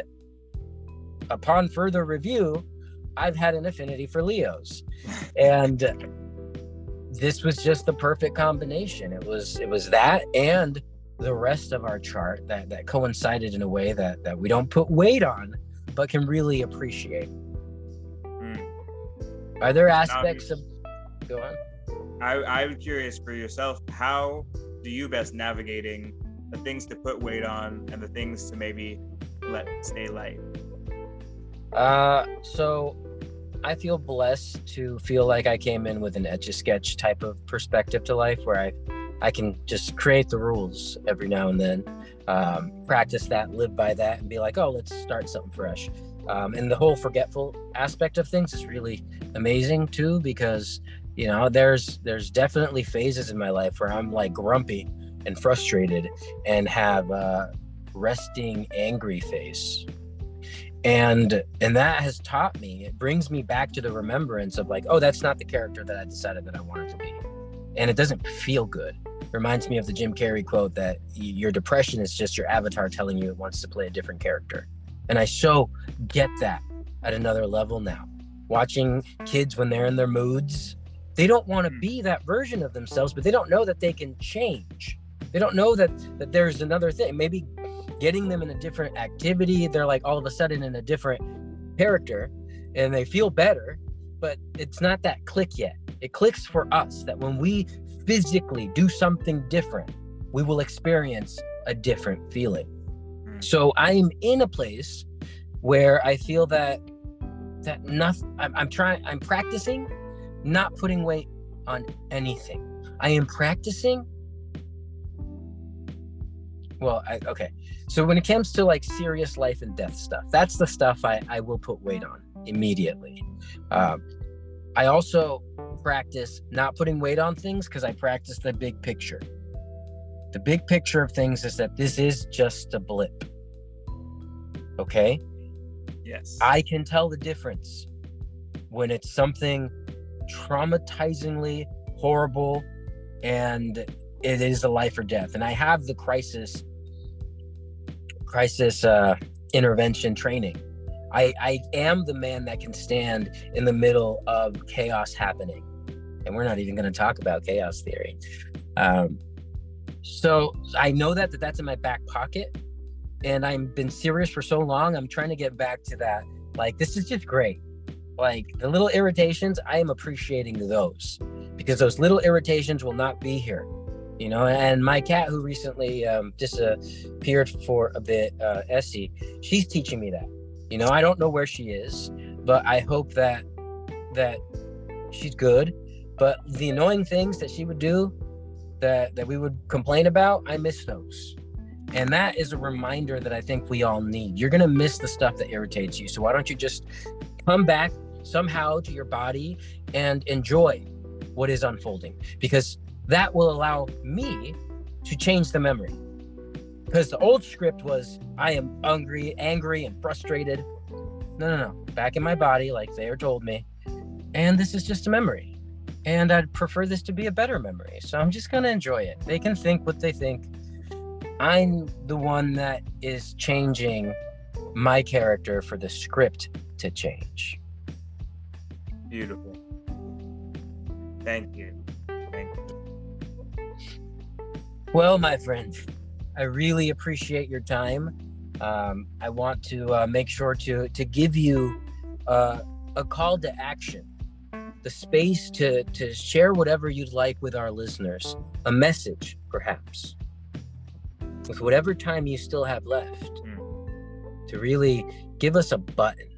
upon further review, I've had an affinity for Leos. And this was just the perfect combination. It was it was that and the rest of our chart that, that coincided in a way that, that we don't put weight on, but can really appreciate. Are there aspects of... Go on. I, I'm curious for yourself, how do you best navigating the things to put weight on and the things to maybe let stay light? Uh, so I feel blessed to feel like I came in with an Etch-a-Sketch type of perspective to life, where I, I can just create the rules every now and then, um, practice that, live by that, and be like, oh, let's start something fresh. Um, and the whole forgetful aspect of things is really amazing too, because, you know, there's there's definitely phases in my life where I'm like grumpy and frustrated and have a resting angry face. And and that has taught me, it brings me back to the remembrance of like, oh, that's not the character that I decided that I wanted to be. And it doesn't feel good. It reminds me of the Jim Carrey quote that your depression is just your avatar telling you it wants to play a different character. And I so get that at another level now. Watching kids when they're in their moods, they don't want to be that version of themselves, but they don't know that they can change. They don't know that, that there's another thing. Maybe getting them in a different activity, they're like all of a sudden in a different character and they feel better, but it's not that click yet. It clicks for us that when we physically do something different, we will experience a different feeling. So I'm in a place where I feel that that nothing. I'm, I'm trying. I'm practicing not putting weight on anything. I am practicing. Well, I, okay. So when it comes to like serious life and death stuff, that's the stuff I, I will put weight on immediately. Um, I also practice not putting weight on things because I practice the big picture. The big picture of things is that this is just a blip. Okay? Yes. I can tell the difference when it's something traumatizingly horrible and it is a life or death. And I have the crisis crisis uh, intervention training. I, I am the man that can stand in the middle of chaos happening. And we're not even going to talk about chaos theory. Um, so I know that, that that's in my back pocket. And I've been serious for so long. I'm trying to get back to that. Like, this is just great. Like, the little irritations, I am appreciating those. Because those little irritations will not be here. You know, and my cat who recently um, disappeared for a bit, uh, Essie, she's teaching me that. You know, I don't know where she is, but I hope that that she's good. But the annoying things that she would do, that, that we would complain about, I miss those. And that is a reminder that I think we all need. You're going to miss the stuff that irritates you. So why don't you just come back somehow to your body and enjoy what is unfolding? Because that will allow me to change the memory. Because the old script was, I am angry, angry and frustrated. No, no, no. Back in my body, like they told me. And this is just a memory. And I'd prefer this to be a better memory. So I'm just going to enjoy it. They can think what they think. I'm the one that is changing my character for the script to change. Beautiful. Thank you. Thank you. Well, my friend, I really appreciate your time. Um, I want to uh, make sure to to give you uh, a call to action, the space to to share whatever you'd like with our listeners, a message, perhaps, with whatever time you still have left, Mm. to really give us a button.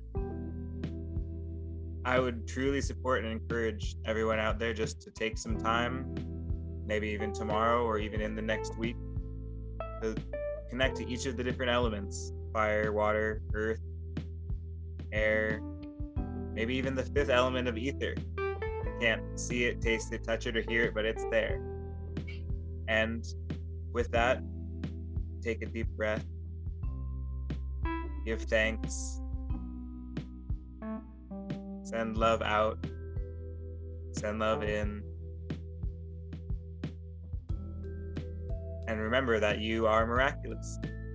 I would truly support and encourage everyone out there just to take some time, maybe even tomorrow or even in the next week, to connect to each of the different elements: fire, water, earth, air, maybe even the fifth element of ether. Can't see it, taste it, touch it, or hear it, but it's there. And with that, take a deep breath, give thanks, send love out, send love in, and remember that you are miraculous.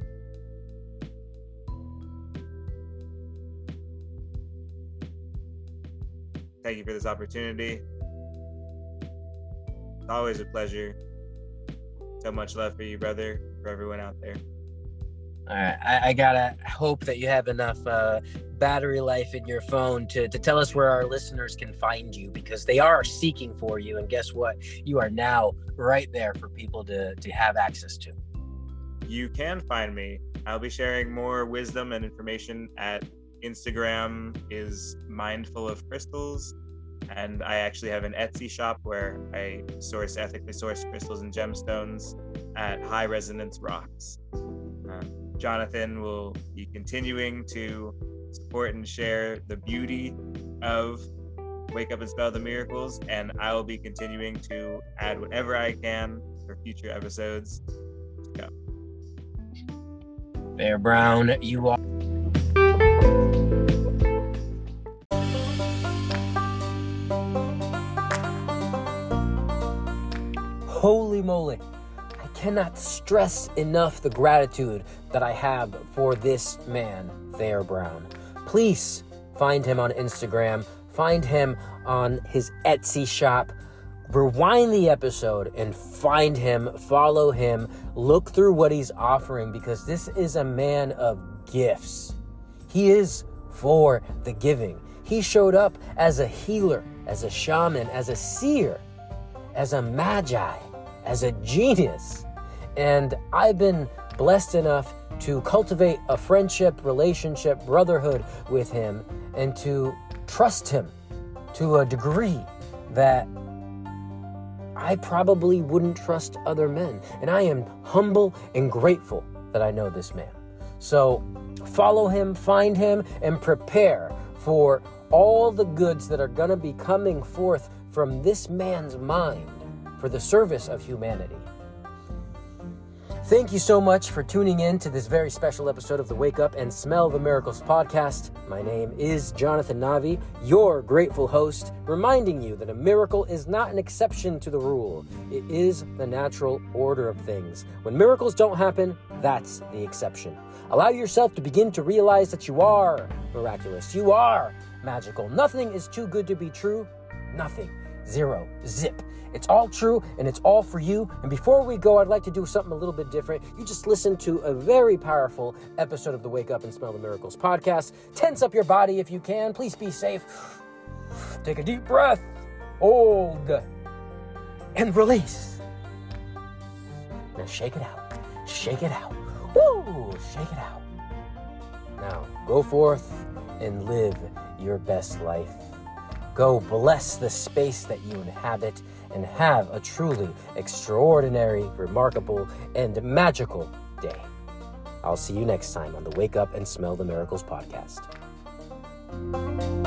Thank you for this opportunity. It's always a pleasure. So much love for you, brother, for everyone out there. All right, I, I gotta hope that you have enough uh, battery life in your phone to, to tell us where our listeners can find you, because they are seeking for you. And guess what? You are now right there for people to, to have access to. You can find me. I'll be sharing more wisdom and information at Instagram is Mindful of Crystals. And I actually have an Etsy shop where I source ethically sourced crystals and gemstones at High Resonance Rocks. Uh, Jonathan will be continuing to support and share the beauty of Wake Up and Spell the Miracles, and I will be continuing to add whatever I can for future episodes to come. Bear Brown, you are. Holy moly. I cannot stress enough the gratitude that I have for this man, Bear Brown. Please find him on Instagram. Find him on his Etsy shop. Rewind the episode and find him, follow him, look through what he's offering, because this is a man of gifts. He is for the giving. He showed up as a healer, as a shaman, as a seer, as a magi, as a genius. And I've been blessed enough to cultivate a friendship, relationship, brotherhood with him, and to trust him to a degree that I probably wouldn't trust other men. And I am humble and grateful that I know this man. So follow him, find him, and prepare for all the goods that are going to be coming forth from this man's mind for the service of humanity. Thank you so much for tuning in to this very special episode of the Wake Up and Smell the Miracles podcast. My name is Jonathan Navi, your grateful host, reminding you that a miracle is not an exception to the rule. It is the natural order of things. When miracles don't happen, that's the exception. Allow yourself to begin to realize that you are miraculous. You are magical. Nothing is too good to be true. Nothing. Zero. Zip. It's all true, and it's all for you. And before we go, I'd like to do something a little bit different. You just listened to a very powerful episode of the Wake Up and Smell the Miracles podcast. Tense up your body if you can. Please be safe. Take a deep breath. Hold. And release. Now shake it out. Shake it out. Woo! Shake it out. Now, go forth and live your best life. Go bless the space that you inhabit and have a truly extraordinary, remarkable, and magical day. I'll see you next time on the Wake Up and Smell the Miracles podcast.